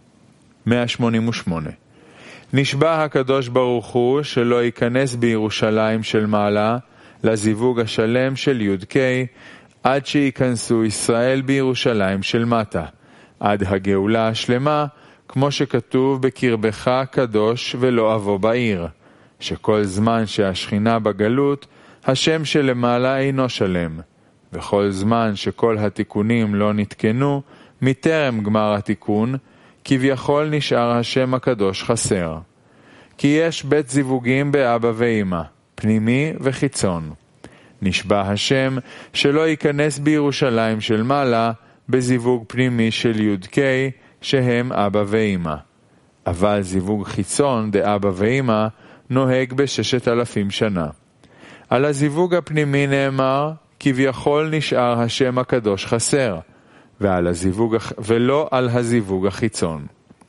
מאה שמונים ושמונה. נשבע הקדוש ברוך הוא שלא ייכנס בירושלים של מעלה לזיווג השלם של יודקי, עד שיכנסו ישראל בירושלים של מטה, עד הגאולה השלמה, כמו שכתוב בקרבך קדוש ולא אבוא בעיר, שכל זמן שהשכינה בגלות, השם שלמעלה אינו שלם, וכל זמן שכל התיקונים לא נתקנו, מטרם גמר התיקון, כביכול נשאר השם הקדוש חסר. כי יש בית זיווגים באבא ואמא, פנימי וחיצון. נשבע השם שלא ייכנס בירושלים של מעלה בזיווג פנימי של יודקי שהם אבא ואמא. אבל זיווג חיצון דאבא ואמא נוהג בששת אלפים שנה. על הזיווג הפנימי נאמר, כביכול נשאר השם הקדוש חסר, ועל הזיווג, ולא על הזיווג החיצון.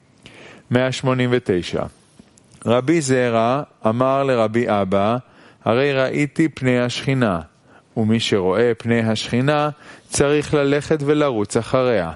מאה שמונים ותשע. רבי זרע אמר לרבי אבא, הרי ראיתי פני השכינה, ומי שרואה פני השכינה צריך ללכת ולרוץ אחריה.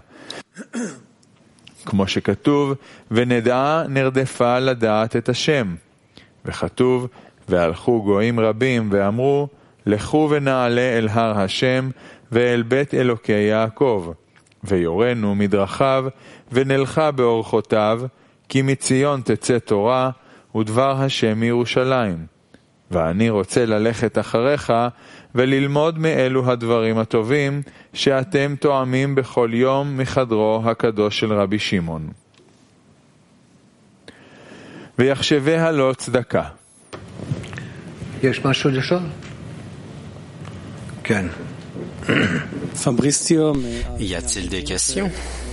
כמו שכתוב, ונדעה נרדפה לדעת את השם. וכתוב, והלכו גויים רבים ואמרו, לכו ונעלה אל הר השם ואל בית אלוקי יעקב, ויורנו מדרכיו ונלכה באורחותיו, כי מציון תצא תורה ודבר השם מירושלים. ואני רוצה ללכת אחריך וללמוד מאלו הדברים הטובים שאתם תואמים בכל יום מחדרו הקדוש של רבי שמעון. ויחשביה לו צדקה.
יש משהו לשאול? כן.
Y a-t-il des questions?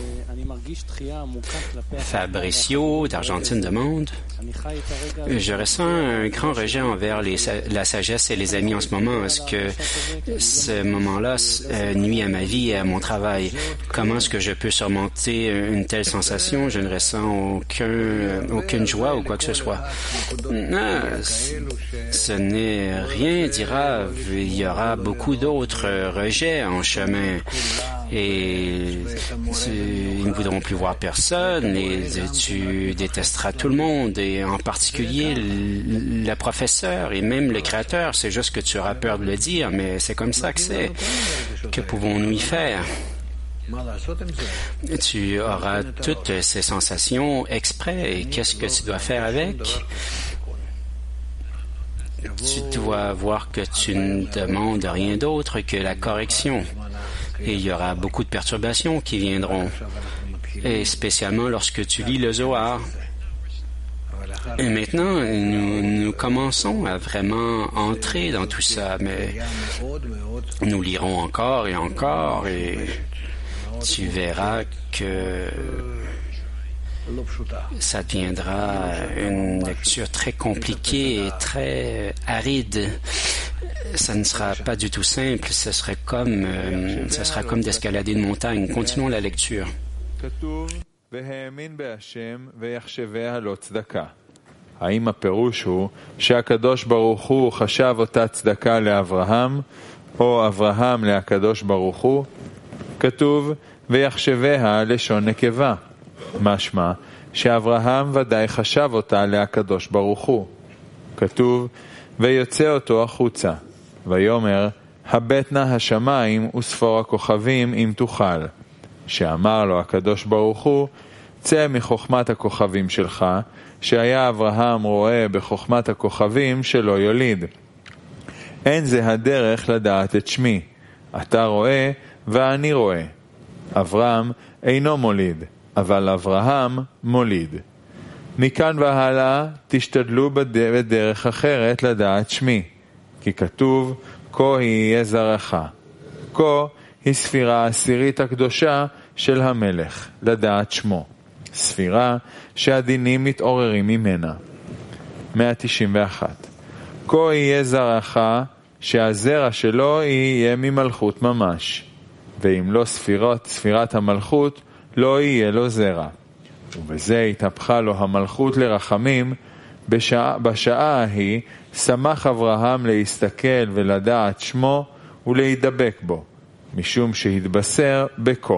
Fabricio d'Argentine demande, je ressens un grand rejet envers les, la sagesse et les amis en ce moment. Est-ce que ce moment-là euh, nuit à ma vie et à mon travail? Comment est-ce que je peux surmonter une telle sensation? Je ne ressens aucun, aucune joie ou quoi que ce soit. Non, ce n'est rien d'ira. Il y aura beaucoup d'autres rejets en chemin. Et tu, ils ne voudront plus voir personne et tu détesteras tout le monde et en particulier le, le professeur et même le créateur. C'est juste que tu auras peur de le dire, mais c'est comme ça que c'est. Que pouvons-nous y faire? Tu auras toutes ces sensations exprès et qu'est-ce que tu dois faire avec? Tu dois voir que tu ne demandes rien d'autre que la correction. Et il y aura beaucoup de perturbations qui viendront, et spécialement lorsque tu lis le Zohar. Et maintenant, nous, nous commençons à vraiment entrer dans tout ça, mais nous lirons encore et encore, et tu verras que ça deviendra une lecture très compliquée et très aride. Ça ne sera pas du tout simple, ce serait comme, euh, ce sera comme d'escalader une montagne. Continuons la lecture.
והאמין בהשם ויחשביה לא צדקה. האם הפירוש הוא שהקדוש ברוך הוא חשב אותה צדקה לאברהם, או אברהם להקדוש ברוך הוא? כתוב ויחשביה לשון נקבה. משמע שאברהם ודאי חשב אותה להקדוש ברוך הוא. כתוב ויוצא אותו החוצה, ויאמר הבט נא השמיים וספור הכוכבים אם תוכל. שאמר לו הקדוש ברוך הוא צא מחוכמת הכוכבים שלך, שהיה אברהם רואה בחוכמת הכוכבים שלא יוליד. אין זה הדרך לדעת את שמי, אתה רואה ואני רואה. אברהם אינו מוליד, אבל אברהם מוליד. מכאן והלאה תשתדלו בדרך אחרת לדעת שמי, כי כתוב כה יהיה זרעך. כה היא ספירה העשירית הקדושה של המלך, לדעת שמו. ספירה שהדינים מתעוררים ממנה. מאה תשעים ואחת. כה יהיה זרעך, שהזרע שלו יהיה ממלכות ממש, ואם לא ספירת, ספירת המלכות, לא יהיה לו זרע. ובזה התהפכה לו המלכות לרחמים, בשעה, בשעה ההיא שמח אברהם להסתכל ולדעת שמו ולהידבק בו, משום שהתבשר בכה.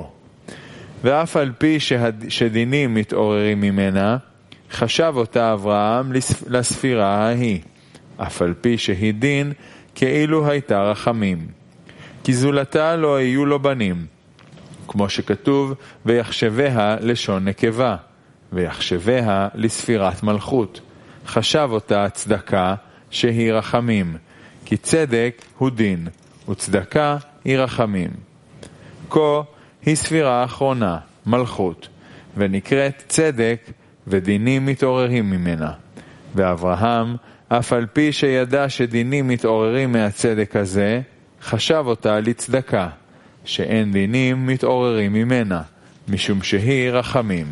ואף על פי שדינים מתעוררים ממנה, חשב אותה אברהם לספירה ההיא, אף על פי שהיא דין כאילו הייתה רחמים. כי זולתה לא היו לו בנים, כמו שכתוב ויחשביה לשון נקבה, ויחשביה לספירת מלכות. חשב אותה צדקה שהיא רחמים, כי צדק הוא דין, וצדקה היא רחמים. כה היא ספירה אחרונה, מלכות, ונקראת צדק, ודינים מתעוררים ממנה. ואברהם, אף על פי שידע שדינים מתעוררים מהצדק הזה, חשב אותה לצדקה, שאין דינים מתעוררים ממנה, משום שהיא רחמים.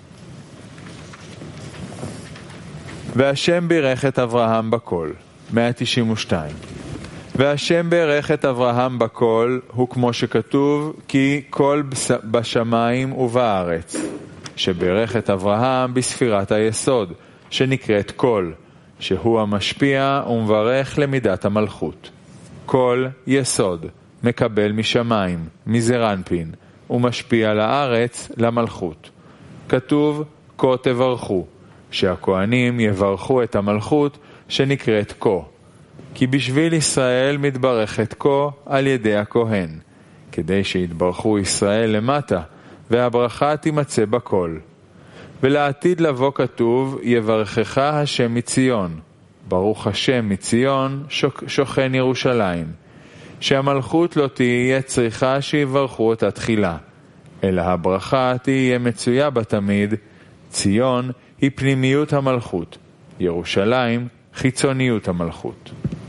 והשם בירך את אברהם בכל. מאה תשעים ושתיים. והשם בירך את אברהם בכל, הוא כמו שכתוב, כי כל בשמיים ובארץ, שבירך את אברהם בספירת היסוד, שנקראת כל, שהוא המשפיע ומברך למידת המלכות. כל יסוד, מקבל משמיים, מזרנפין, ומשפיע לארץ למלכות. כתוב, כה תברכו, שהכהנים יברכו את המלכות שנקראת כה. כי בשביל ישראל מתברכת כה על ידי הכהן, כדי שיתברכו ישראל למטה, והברכה תימצא בכל. ולעתיד לבוא כתוב, יברכך השם מציון, ברוך השם מציון שוכן ירושלים, שהמלכות לא תהיה צריכה שיברכו אותה תחילה, אלא הברכה תהיה מצויה בתמיד. ציון היא פנימיות המלכות, ירושלים חיצוניות המלכות.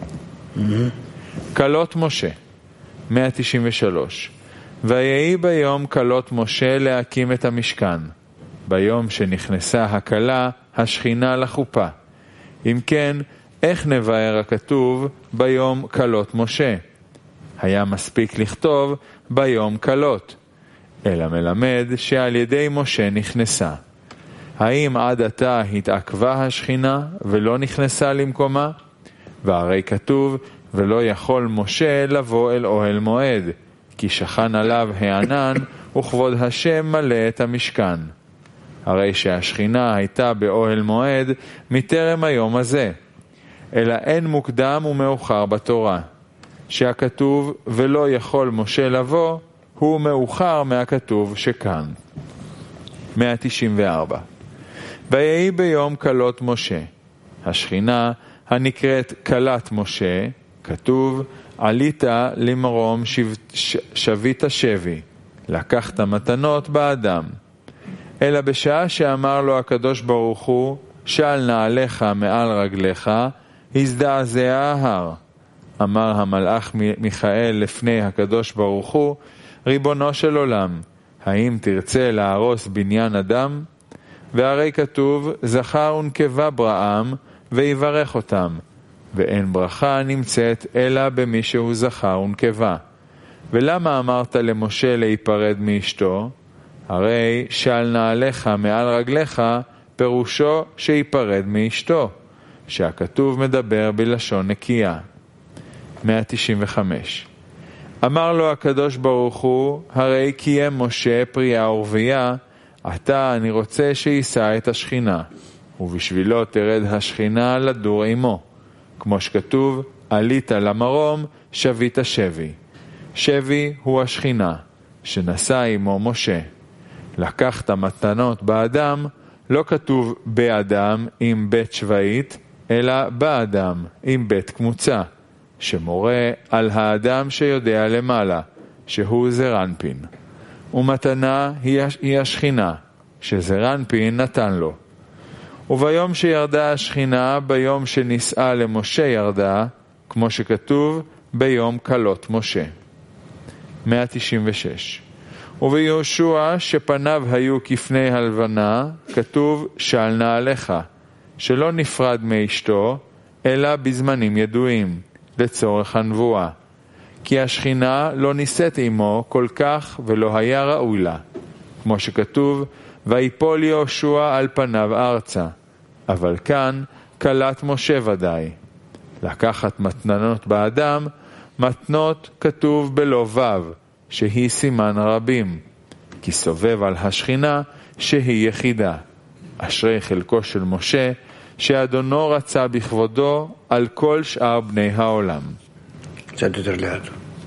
קלות משה. מאה תשעים ושלוש. ויהי ביום קלות משה להקים את המשכן, ביום שנכנסה הקלה השכינה לחופה. אם כן, איך נבאר הכתוב ביום קלות משה? היה מספיק לכתוב ביום קלות, אלא מלמד שעל ידי משה נכנסה. האם עד עתה התעכבה השכינה ולא נכנסה למקומה? והרי כתוב, ולא יכול משה לבוא אל אוהל מועד, כי שכן עליו הענן וכבוד השם מלא את המשכן. הרי שהשכינה הייתה באוהל מועד מטרם היום הזה, אלא אין מוקדם ומאוחר בתורה, שהכתוב ולא יכול משה לבוא הוא מאוחר מהכתוב שכאן. מאה תשעים וארבע. ויהי ביום קלות משה, השכינה הנקראת קלת משה, כתוב עלית למרום שביט השבי, לקחת מתנות באדם. אלא בשעה שאמר לו הקדוש ברוך הוא, שעל נעליך מעל רגליך, הזדעזע ההר. אמר המלאך מיכאל לפני הקדוש ברוך הוא, ריבונו של עולם, האם תרצה להרוס בניין אדם? והרי כתוב, זכר ונקבה בראם, ויברך אותם, ואין ברכה נמצאת אלא במי שהוא זכר ונקבה. ולמה אמרת למשה להיפרד מאשתו? הרי שעל נעליך מעל רגליך פירושו שיפרד מאשתו, שהכתוב מדבר בלשון נקייה. מאה תשעים וחמש. אמר לו הקדוש ברוך הוא, הרי קיים משה פריה ורבייה, עתה אני רוצה שישא את השכינה, ובשבילו תרד השכינה לדור עמו, כמו שכתוב, עלית למרום, שבית שבי. שבי הוא השכינה, שנשא עמו משה. לקחת מתנות באדם, לא כתוב באדם עם בית שבעית, אלא באדם עם בית קמוצה, שמורה על האדם שיודע למעלה, שהוא זרנפין. ומתנה היא השכינה, שזרנפין נתן לו. וביום שירדה השכינה, ביום שנישאה למשה ירדה, כמו שכתוב, ביום קלות משה. מאה תשעים ושש. וביהושע שפניו היו כפני הלבנה, כתוב שעל נעליך, שלא נפרד מאשתו, אלא בזמנים ידועים, לצורך הנבואה. כי השכינה לא נישאת עמו כל כך ולא היה ראוי לה. כמו שכתוב, ויפול יהושע על פניו ארצה. אבל כאן קלט משה ודאי. לקחת מתנות באדם, מתנות כתוב בלא וו, שהיא סימן רבים. כי סובב על השכינה שהיא יחידה. אשרי חלקו של משה, שאדונו רצה בכבודו על כל שאר בני העולם.
קצת יותר לאט.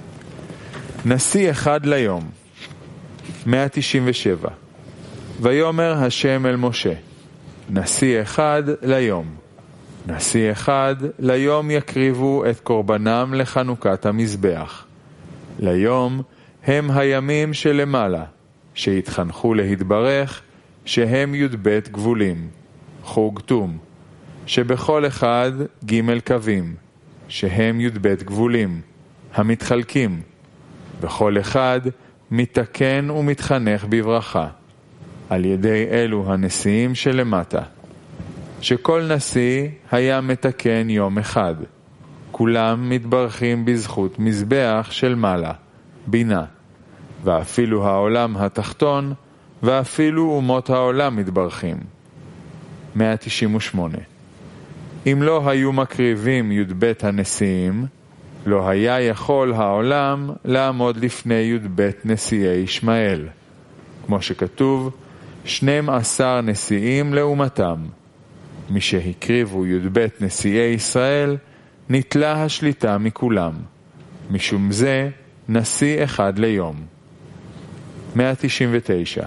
נשיא אחד ליום. מאה תשעים ושבע. ויאמר השם אל משה, נשיא אחד ליום. נשיא אחד ליום יקריבו את קורבנם לחנוכת המזבח. ליום הם הימים שלמעלה, שהתחנכו להתברך, שהם י"ב גבולים, חוג תום, שבכל אחד ג' קווים, שהם י"ב גבולים, המתחלקים, בכל אחד מתקן ומתחנך בברכה, על ידי אלו הנשיאים שלמטה, שכל נשיא היה מתקן יום אחד, כולם מתברכים בזכות מזבח של מעלה, בינה, ואפילו העולם התחתון, ואפילו אומות העולם מתברכים. מאה תשעים ושמונה. אם לא היו מקריבים י"ב הנשיאים, לא היה יכול העולם לעמוד לפני י"ב נשיאי ישמעאל. כמו שכתוב, שנים עשר נשיאים לעומתם. מי שהקריבו י"ב נשיאי ישראל, נטלה השליטה מכולם. משום זה, נשיא אחד ליום. מאה תשעים ותשע.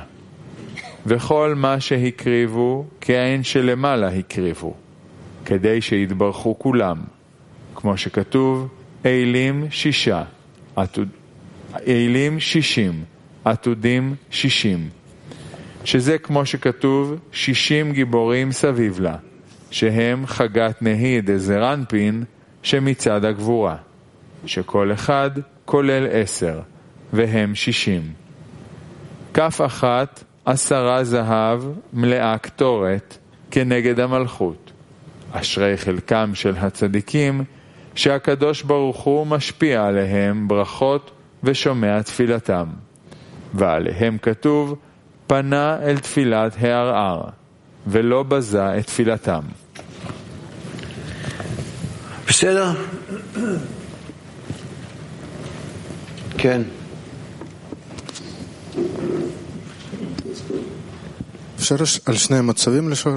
וכל מה שהקריבו, כעין שלמעלה הקריבו, כדי שיתברכו כולם. כמו שכתוב, אילים שישה, עתוד... אילים שישים, עתודים שישים. שזה כמו שכתוב, שישים גיבורים סביב לה, שהם חגת נהי דזרנפין, שמצד הגבורה, שכל אחד כולל עשר, והם שישים. כף אחת, עשרה זהב מלאה קטורת, כנגד המלכות. אשרי חלקם של הצדיקים, שהקדוש ברוך הוא משפיע עליהם ברכות ושומע תפילתם. ועליהם כתוב, פנה אל תפילת הערער, ולא בזה את תפילתם.
בסדר? כן.
אפשר על שני המצבים לשאול?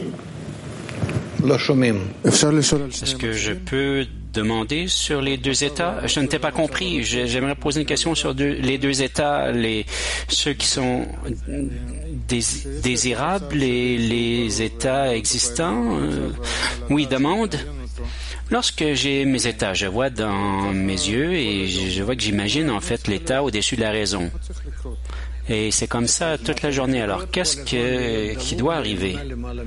לא שומעים.
אפשר לשאול על שני
Est-ce que je
המצבים?
peux demander sur les deux états? Je ne t'ai pas compris. Je- J'aimerais poser une question sur deux- les deux états, les, ceux qui sont dés- désirables et les états existants. Euh, oui, demande. Lorsque j'ai mes états, je vois dans mes yeux et je je vois que j'imagine en fait l'état au-dessus de la raison. Et c'est comme ça toute la journée. Alors, qu'est-ce que, qui doit arriver?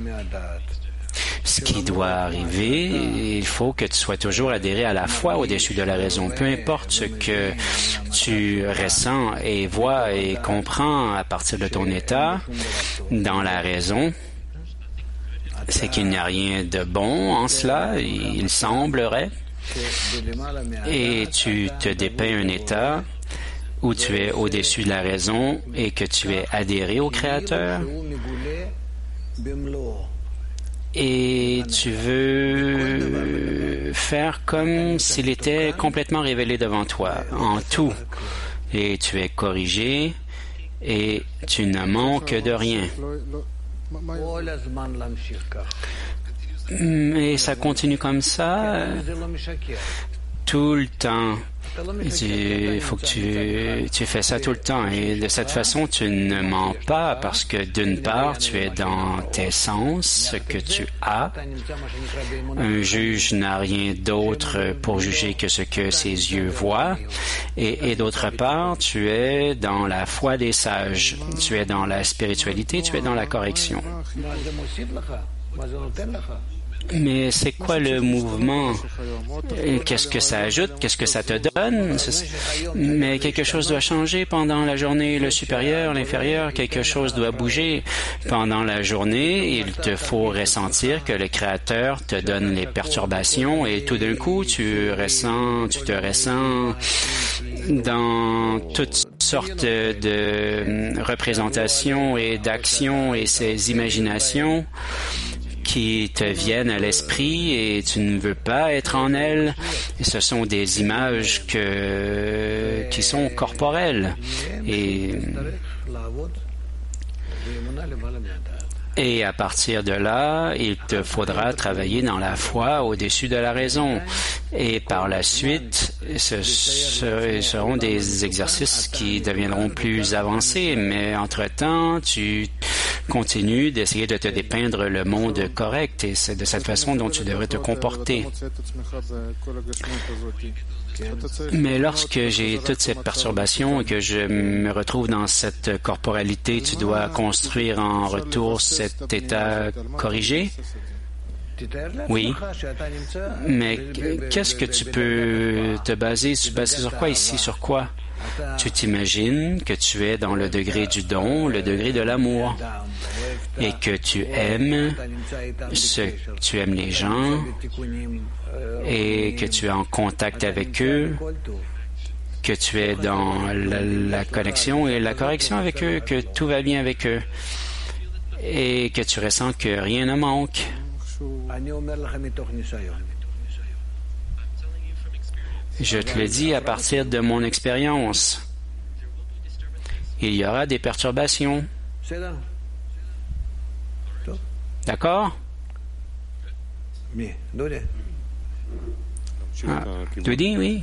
Ce qui doit arriver, il faut que tu sois toujours adhéré à la foi au-dessus de la raison. Peu importe ce que tu ressens et vois et comprends à partir de ton état, dans la raison, c'est qu'il n'y a rien de bon en cela, il semblerait. Et tu te dépeins un état où tu es au-dessus de la raison et que tu es adhéré au Créateur. Et tu veux faire comme s'il était complètement révélé devant toi, en tout. Et tu es corrigé et tu ne manques de rien. Mais ça continue comme ça tout le temps. Il faut que tu, tu fais ça tout le temps. Et de cette façon, tu ne mens pas parce que d'une part, tu es dans tes sens, ce que tu as. Un juge n'a rien d'autre pour juger que ce que ses yeux voient. Et, et d'autre part, tu es dans la foi des sages. Tu es dans la spiritualité, tu es dans la correction. Mais c'est quoi le mouvement? Qu'est-ce que ça ajoute? Qu'est-ce que ça te donne? Mais quelque chose doit changer pendant la journée. Le supérieur, l'inférieur, quelque chose doit bouger. Pendant la journée, il te faut ressentir que le Créateur te donne les perturbations et tout d'un coup, tu ressens, tu te ressens dans toutes sortes de représentations et d'actions et ces imaginations qui te viennent à l'esprit et tu ne veux pas être en elles. Et ce sont des images que, qui sont corporelles. Et, et à partir de là, il te faudra travailler dans la foi au-dessus de la raison. Et par la suite, ce, ce seront des exercices qui deviendront plus avancés. Mais entre-temps, tu continues d'essayer de te dépeindre le monde correct et c'est de cette façon dont tu devrais te comporter. Mais lorsque j'ai toute cette perturbation et que je me retrouve dans cette corporalité, tu dois construire en retour cet état corrigé? Oui. Mais qu'est-ce que tu peux te baser? Tu baser sur quoi ici? Sur quoi? Tu t'imagines que tu es dans le degré du don, le degré de l'amour, et que tu aimes ce, tu aimes les gens, et que tu es en contact avec eux, que tu es dans la, la connexion et la correction avec eux, que tout va bien avec eux, et que tu ressens que rien ne manque. Je te le dis à partir de mon expérience. Il y aura des perturbations. D'accord? Ah, Dodi, oui.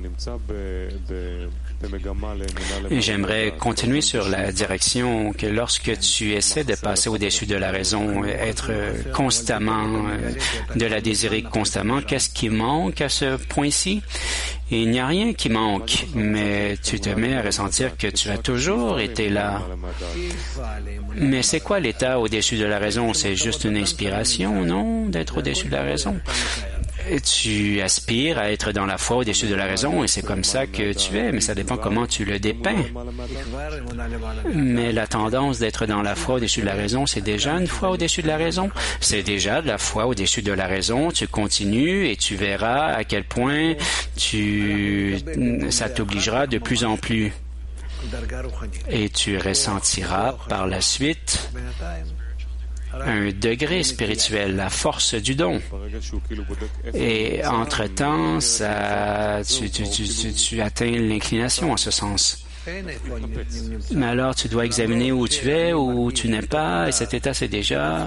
J'aimerais continuer sur la direction que lorsque tu essaies de passer au-dessus de la raison, être constamment, de la désirer constamment, qu'est-ce qui manque à ce point-ci? Il n'y a rien qui manque, mais tu te mets à ressentir que tu as toujours été là. Mais c'est quoi l'état au-dessus de la raison? C'est juste une inspiration, non, d'être au-dessus de la raison? Tu aspires à être dans la foi au-dessus de la raison et c'est comme ça que tu es, mais ça dépend comment tu le dépeins. Mais la tendance d'être dans la foi au-dessus de la raison, c'est déjà une foi au-dessus de la raison. C'est déjà de la foi au-dessus de la raison. Tu continues et tu verras à quel point tu, ça t'obligera de plus en plus. Et tu ressentiras par la suite un degré spirituel, la force du don. Et entre-temps, ça, tu, tu, tu, tu, tu atteins l'inclination en ce sens. Mais alors, tu dois examiner où tu es, où tu n'es pas, et cet état, c'est déjà...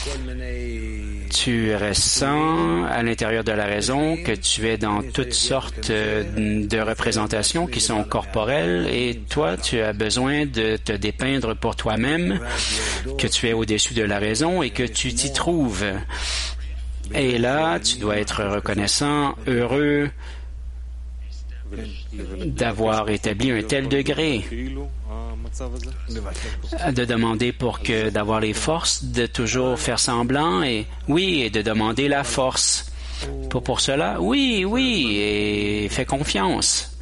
Tu ressens à l'intérieur de la raison que tu es dans toutes sortes de représentations qui sont corporelles et toi, tu as besoin de te dépeindre pour toi-même, que tu es au-dessus de la raison et que tu t'y trouves. Et là, tu dois être reconnaissant, heureux d'avoir établi un tel degré, de demander pour que d'avoir les forces, de toujours faire semblant et oui, et de demander la force. Pour, pour cela, oui, oui, et fais confiance.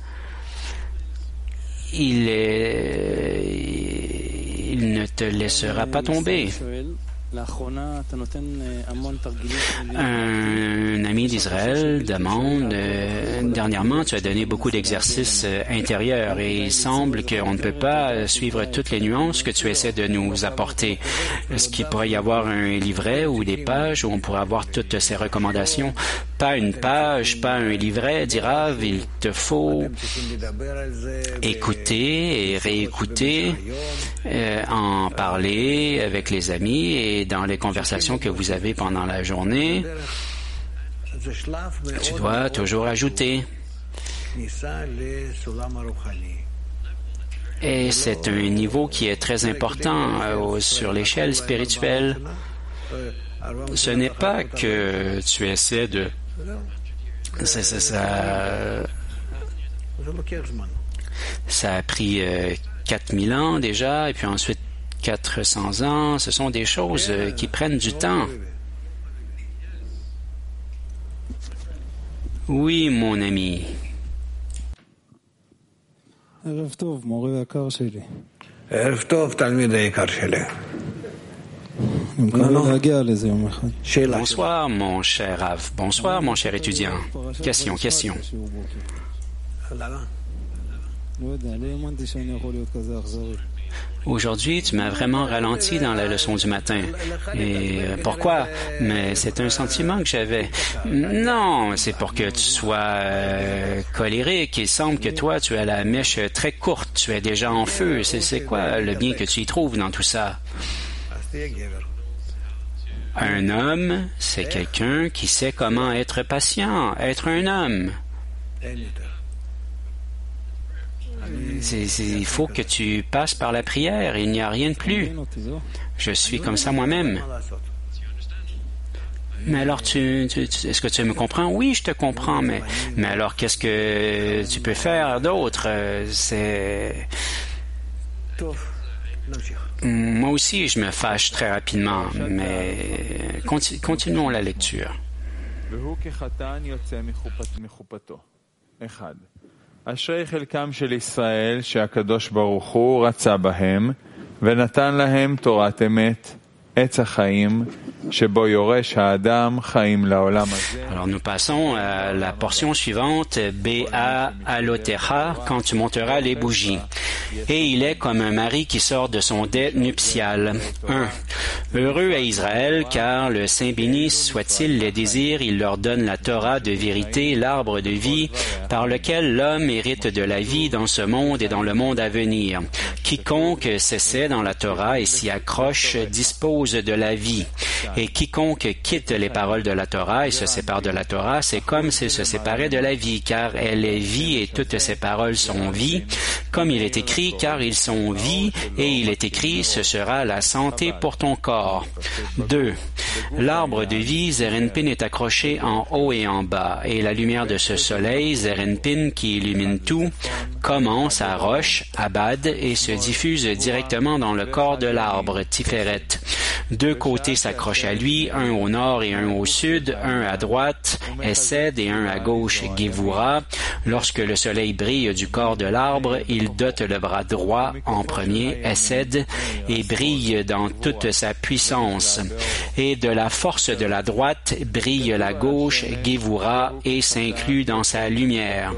Il est, il ne te laissera pas tomber. Un ami d'Israël demande, euh, dernièrement, tu as donné beaucoup d'exercices euh, intérieurs et il semble qu'on ne peut pas suivre toutes les nuances que tu essaies de nous apporter. Est-ce qu'il pourrait y avoir un livret ou des pages où on pourrait avoir toutes ces recommandations? Pas une page, pas un livret, dit Rav, il te faut écouter et réécouter, euh, en parler avec les amis et dans les conversations que vous avez pendant la journée. Tu dois toujours ajouter. Et c'est un niveau qui est très important euh, sur l'échelle spirituelle. Ce n'est pas que tu essaies de... Ça, ça, ça, ça a pris euh, quatre mille ans déjà, et puis ensuite quatre cents ans. Ce sont des choses euh, qui prennent du temps. Oui, mon ami.
ערב טוב, מורה יקר שלי. ערב טוב, תלמיד היקר שלי. אני מקווה להגיע לזה יום אחד.
Bonsoir, mon cher Rav. Bonsoir, mon cher étudiant. Question, question.
לא יודע, לא האמנתי שאני יכול להיות כזה אכזרי.
Aujourd'hui, tu m'as vraiment ralenti dans la leçon du matin. Et pourquoi? Mais c'est un sentiment que j'avais. Non, c'est pour que tu sois euh, colérique. Il semble que toi, tu as la mèche très courte. Tu es déjà en feu. C'est, c'est quoi le bien que tu y trouves dans tout ça? Un homme, c'est quelqu'un qui sait comment être patient, être un homme. C'est, c'est, il faut que tu passes par la prière. Il n'y a rien de plus. Je suis comme ça moi-même. Mais alors, tu, tu, tu, est-ce que tu me comprends? Oui, je te comprends, mais, mais alors, qu'est-ce que tu peux faire d'autre? C'est... Moi aussi, je me fâche très rapidement, mais continu, continuons la lecture.
אשרי חלקם של ישראל שהקדוש ברוך הוא רצה בהם ונתן להם תורת אמת, עץ החיים, שבו יורש האדם חיים לעולם הזה.
Alors nous passons à la portion suivante, Béa Alotecha, quand tu monteras les bougies. Et il est comme un mari qui sort de son dais nuptial. un. Heureux est Israël, car le Saint béni soit-il les désire, il leur donne la Torah de vérité, l'arbre de vie, par lequel l'homme hérite de la vie dans ce monde et dans le monde à venir. Quiconque s'essaie dans la Torah et s'y accroche dispose de la vie. Et quiconque quitte les paroles de la Torah et se sépare de la Torah, c'est comme s'il se séparait de la vie, car elle est vie et toutes ses paroles sont vie. Comme il est écrit, car ils sont vie, et il est écrit, ce sera la santé pour ton corps. deux. L'arbre de vie, Zerenpin, est accroché en haut et en bas, et la lumière de ce soleil, Zerenpin, qui illumine tout, commence à Rosh, Abad, et se diffuse directement dans le corps de l'arbre, Tiferet. Deux côtés s'accrochent à lui, un au nord et un au sud, un à droite, Essed, et un à gauche, Gevura. Lorsque le soleil brille du corps de l'arbre, il dote le bras droit en premier, Essed, et brille dans toute sa puissance. Et de la force de la droite brille la gauche, Gevura, et s'inclut dans sa lumière.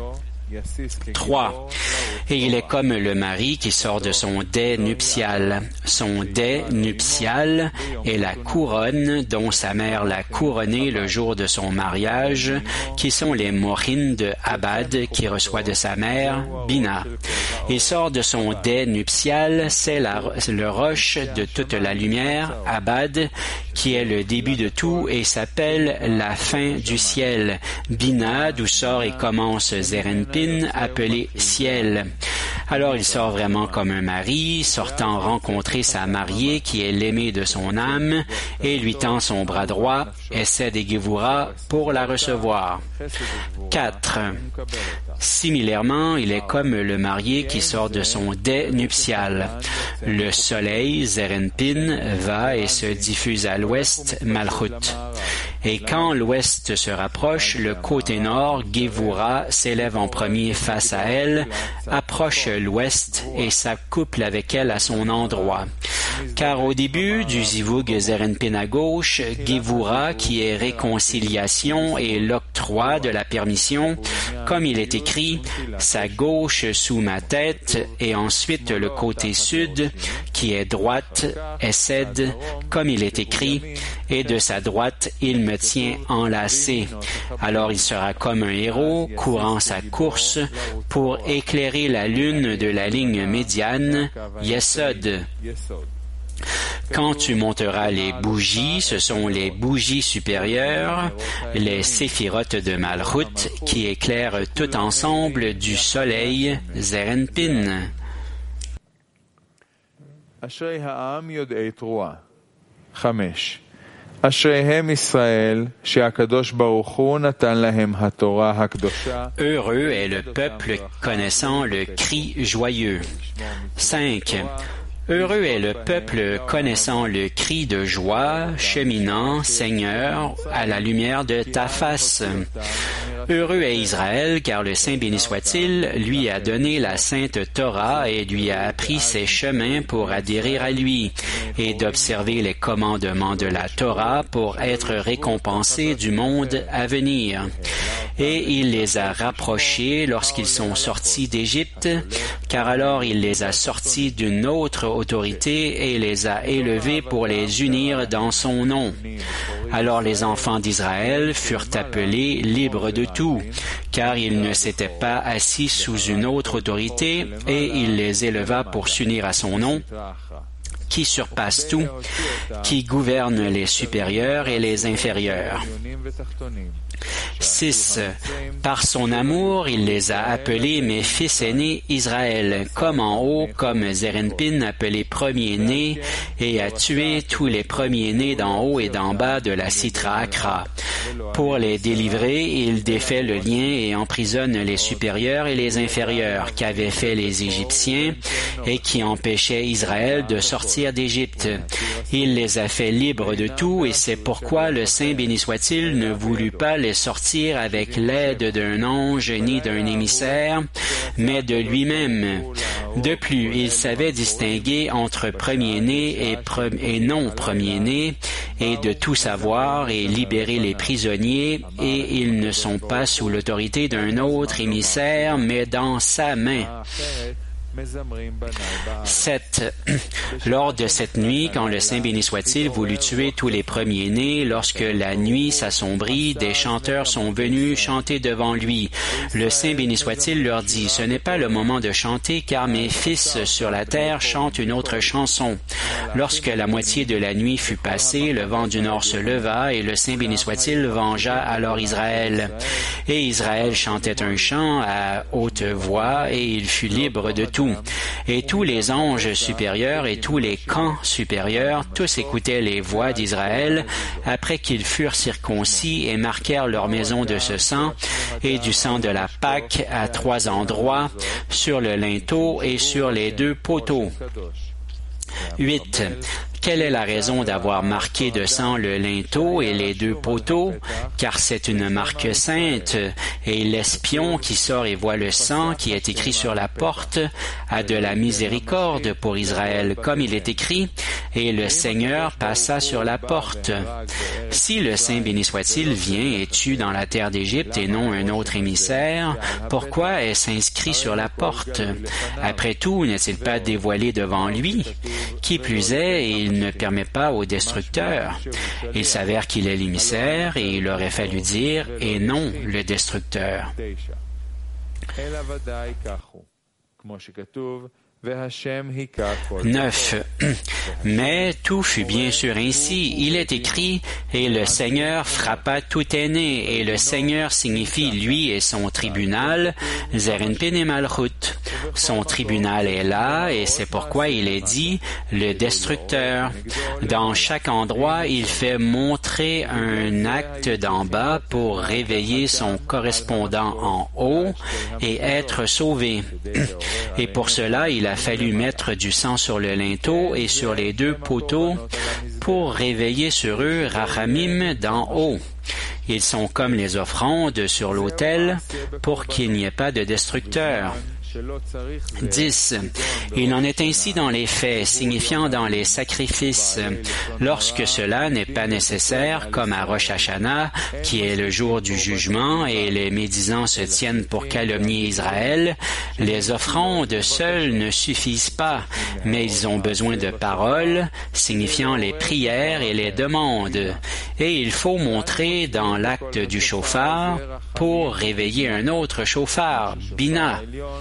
trois. Et il est comme le mari qui sort de son dais nuptial. Son dais nuptial est la couronne dont sa mère l'a couronné le jour de son mariage, qui sont les mochines de Abad qui reçoit de sa mère, Bina. Il sort de son dais nuptial, c'est la, le roche de toute la lumière, Abad, qui est le début de tout et s'appelle la fin du ciel. Bina, d'où sort et commence Zerenpin, appelé ciel. Alors il sort vraiment comme un mari, sortant rencontrer sa mariée qui est l'aimée de son âme, et lui tend son bras droit, Essed et Gevura, pour la recevoir. quatre. Similairement, il est comme le marié qui sort de son dais nuptial. Le soleil, Zerenpin, va et se diffuse à l'ouest, Malchut. Et quand l'ouest se rapproche, le côté nord, Gevura, s'élève en premier face à elle, approche l'ouest et s'accouple avec elle à son endroit. Car au début du Zivug Zerenpin à gauche, Gevura, qui est réconciliation et l'octroi de la permission, comme il est écrit, sa gauche sous ma tête, et ensuite le côté sud, qui est droite, Essed, comme il est écrit, et de sa droite, il me tient enlacé. Alors il sera comme un héros, courant sa course, pour éclairer la lune de la ligne médiane, Yesod. Quand tu monteras les bougies, ce sont les bougies supérieures, les séphirotes de Malchut, qui éclairent tout ensemble du soleil, Zerenpin.
אשרי העם יודעי תרועה. חמש. אשריהם ישראל שהקדוש ברוך הוא נתן להם התורה הקדושה.
Heureux est le peuple connaissant le cri joyeux. cinq. Heureux est le peuple connaissant le cri de joie, cheminant, Seigneur, à la lumière de ta face. Heureux est Israël, car le Saint béni soit-il lui a donné la sainte Torah et lui a appris ses chemins pour adhérer à lui et d'observer les commandements de la Torah pour être récompensé du monde à venir. Et il les a rapprochés lorsqu'ils sont sortis d'Égypte, car alors il les a sortis d'une autre autorité et les a élevés pour les unir dans son nom. Alors les enfants d'Israël furent appelés libres de tout, car ils ne s'étaient pas assis sous une autre autorité et il les éleva pour s'unir à son nom, qui surpasse tout, qui gouverne les supérieurs et les inférieurs. six. Par son amour, il les a appelés mes fils aînés Israël, comme en haut, comme Zerenpin appelé premier-né, et a tué tous les premiers-nés d'en haut et d'en bas de la Sitra Akra. Pour les délivrer, il défait le lien et emprisonne les supérieurs et les inférieurs qu'avaient fait les Égyptiens et qui empêchaient Israël de sortir d'Égypte. Il les a fait libres de tout et c'est pourquoi le Saint béni soit-il ne voulut pas les sortir avec l'aide d'un ange ni d'un émissaire, mais de lui-même. De plus, il savait distinguer entre premier-né et, pre- et non premier-né, et de tout savoir et libérer les prisonniers, et ils ne sont pas sous l'autorité d'un autre émissaire, mais dans sa main. sept. Lors de cette nuit, quand le Saint béni soit-il voulut tuer tous les premiers-nés, lorsque la nuit s'assombrit, des chanteurs sont venus chanter devant lui. Le Saint béni soit-il leur dit, « Ce n'est pas le moment de chanter, car mes fils sur la terre chantent une autre chanson. » Lorsque la moitié de la nuit fut passée, le vent du nord se leva, et le Saint béni soit-il vengea alors Israël. Et Israël chantait un chant à haute voix, et il fut libre de tout. Et tous les anges supérieurs et tous les camps supérieurs, tous écoutaient les voix d'Israël après qu'ils furent circoncis et marquèrent leur maison de ce sang et du sang de la Pâque à trois endroits, sur le linteau et sur les deux poteaux. huit. Quelle est la raison d'avoir marqué de sang le linteau et les deux poteaux? Car c'est une marque sainte, et l'espion qui sort et voit le sang qui est écrit sur la porte a de la miséricorde pour Israël, comme il est écrit, et le Seigneur passa sur la porte. Si le Saint béni soit-il vient et tue dans la terre d'Égypte et non un autre émissaire, pourquoi est-ce inscrit sur la porte? Après tout, n'est-il pas dévoilé devant lui? Qui plus est, il ne permet pas au destructeur. Il s'avère qu'il est l'émissaire et il aurait fallu dire « et non le destructeur ». neuf. Mais tout fut bien sûr ainsi. Il est écrit, et le Seigneur frappa tout aîné, et le Seigneur signifie lui et son tribunal, Zerenpin et Malchut. Son tribunal est là, et c'est pourquoi il est dit, le destructeur. Dans chaque endroit, il fait montrer un acte d'en bas pour réveiller son correspondant en haut et être sauvé. Et pour cela, il a fallu mettre du sang sur le linteau et sur les deux poteaux pour réveiller sur eux Rachamim d'en haut. Ils sont comme les offrandes sur l'autel pour qu'il n'y ait pas de destructeur. dix. Il en est ainsi dans les faits, signifiant dans les sacrifices, lorsque cela n'est pas nécessaire, comme à Rosh Hashanah, qui est le jour du jugement, et les médisants se tiennent pour calomnier Israël, les offrandes seules ne suffisent pas, mais ils ont besoin de paroles, signifiant les prières et les demandes. Et il faut montrer dans l'acte du chauffard pour réveiller un autre chauffard, Bina.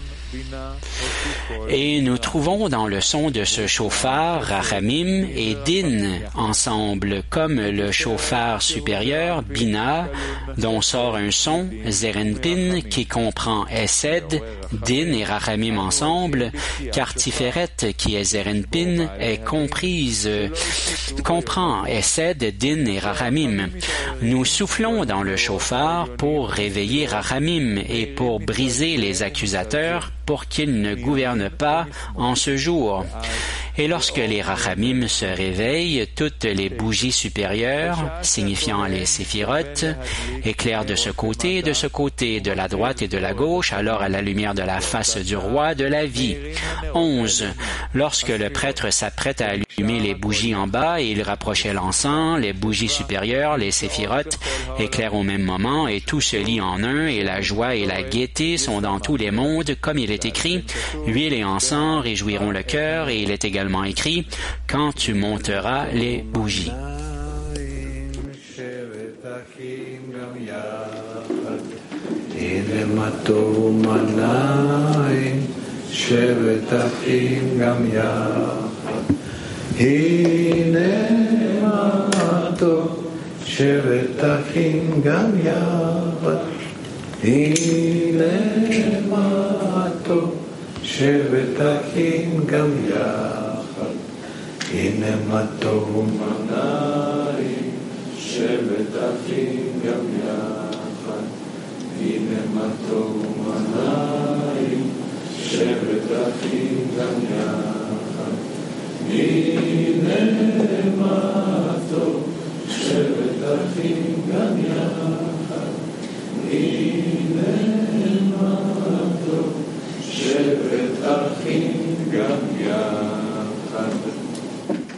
Et nous trouvons dans le son de ce chauffard Rachamim et Din ensemble, comme le chauffard supérieur Bina, dont sort un son Zerenpin qui comprend Esed, Din et Rachamim ensemble, car Tiferet qui est Zerenpin est comprise, comprend Esed, Din et Rachamim. Nous soufflons dans le chauffard pour réveiller Rachamim et pour briser les accusateurs pour qu'ils ne gouvernent pas en ce jour. Et lorsque les Rachamim se réveillent, toutes les bougies supérieures, signifiant les séphirotes, éclairent de ce côté et de ce côté, de la droite et de la gauche, alors à la lumière de la face du roi de la vie. onze. Lorsque le prêtre s'apprête à allumer les bougies en bas et il rapprochait l'encens, les bougies supérieures, les séphirotes, éclairent au même moment et tout se lie en un et la joie et la gaieté sont dans tous les mondes, comme il est écrit, huile et encens réjouiront le cœur, et il est également écrit, quand tu monteras les bougies.
שבט אחים גם יחד, הנה מה טוב ומנעים, שבט אחים גם יחד, הנה מה טוב ומנעים, שבט אחים גם יחד, הנה מה טוב, שבט אחים גם יחד, הנה מה טוב, שבט אחים גם יחד.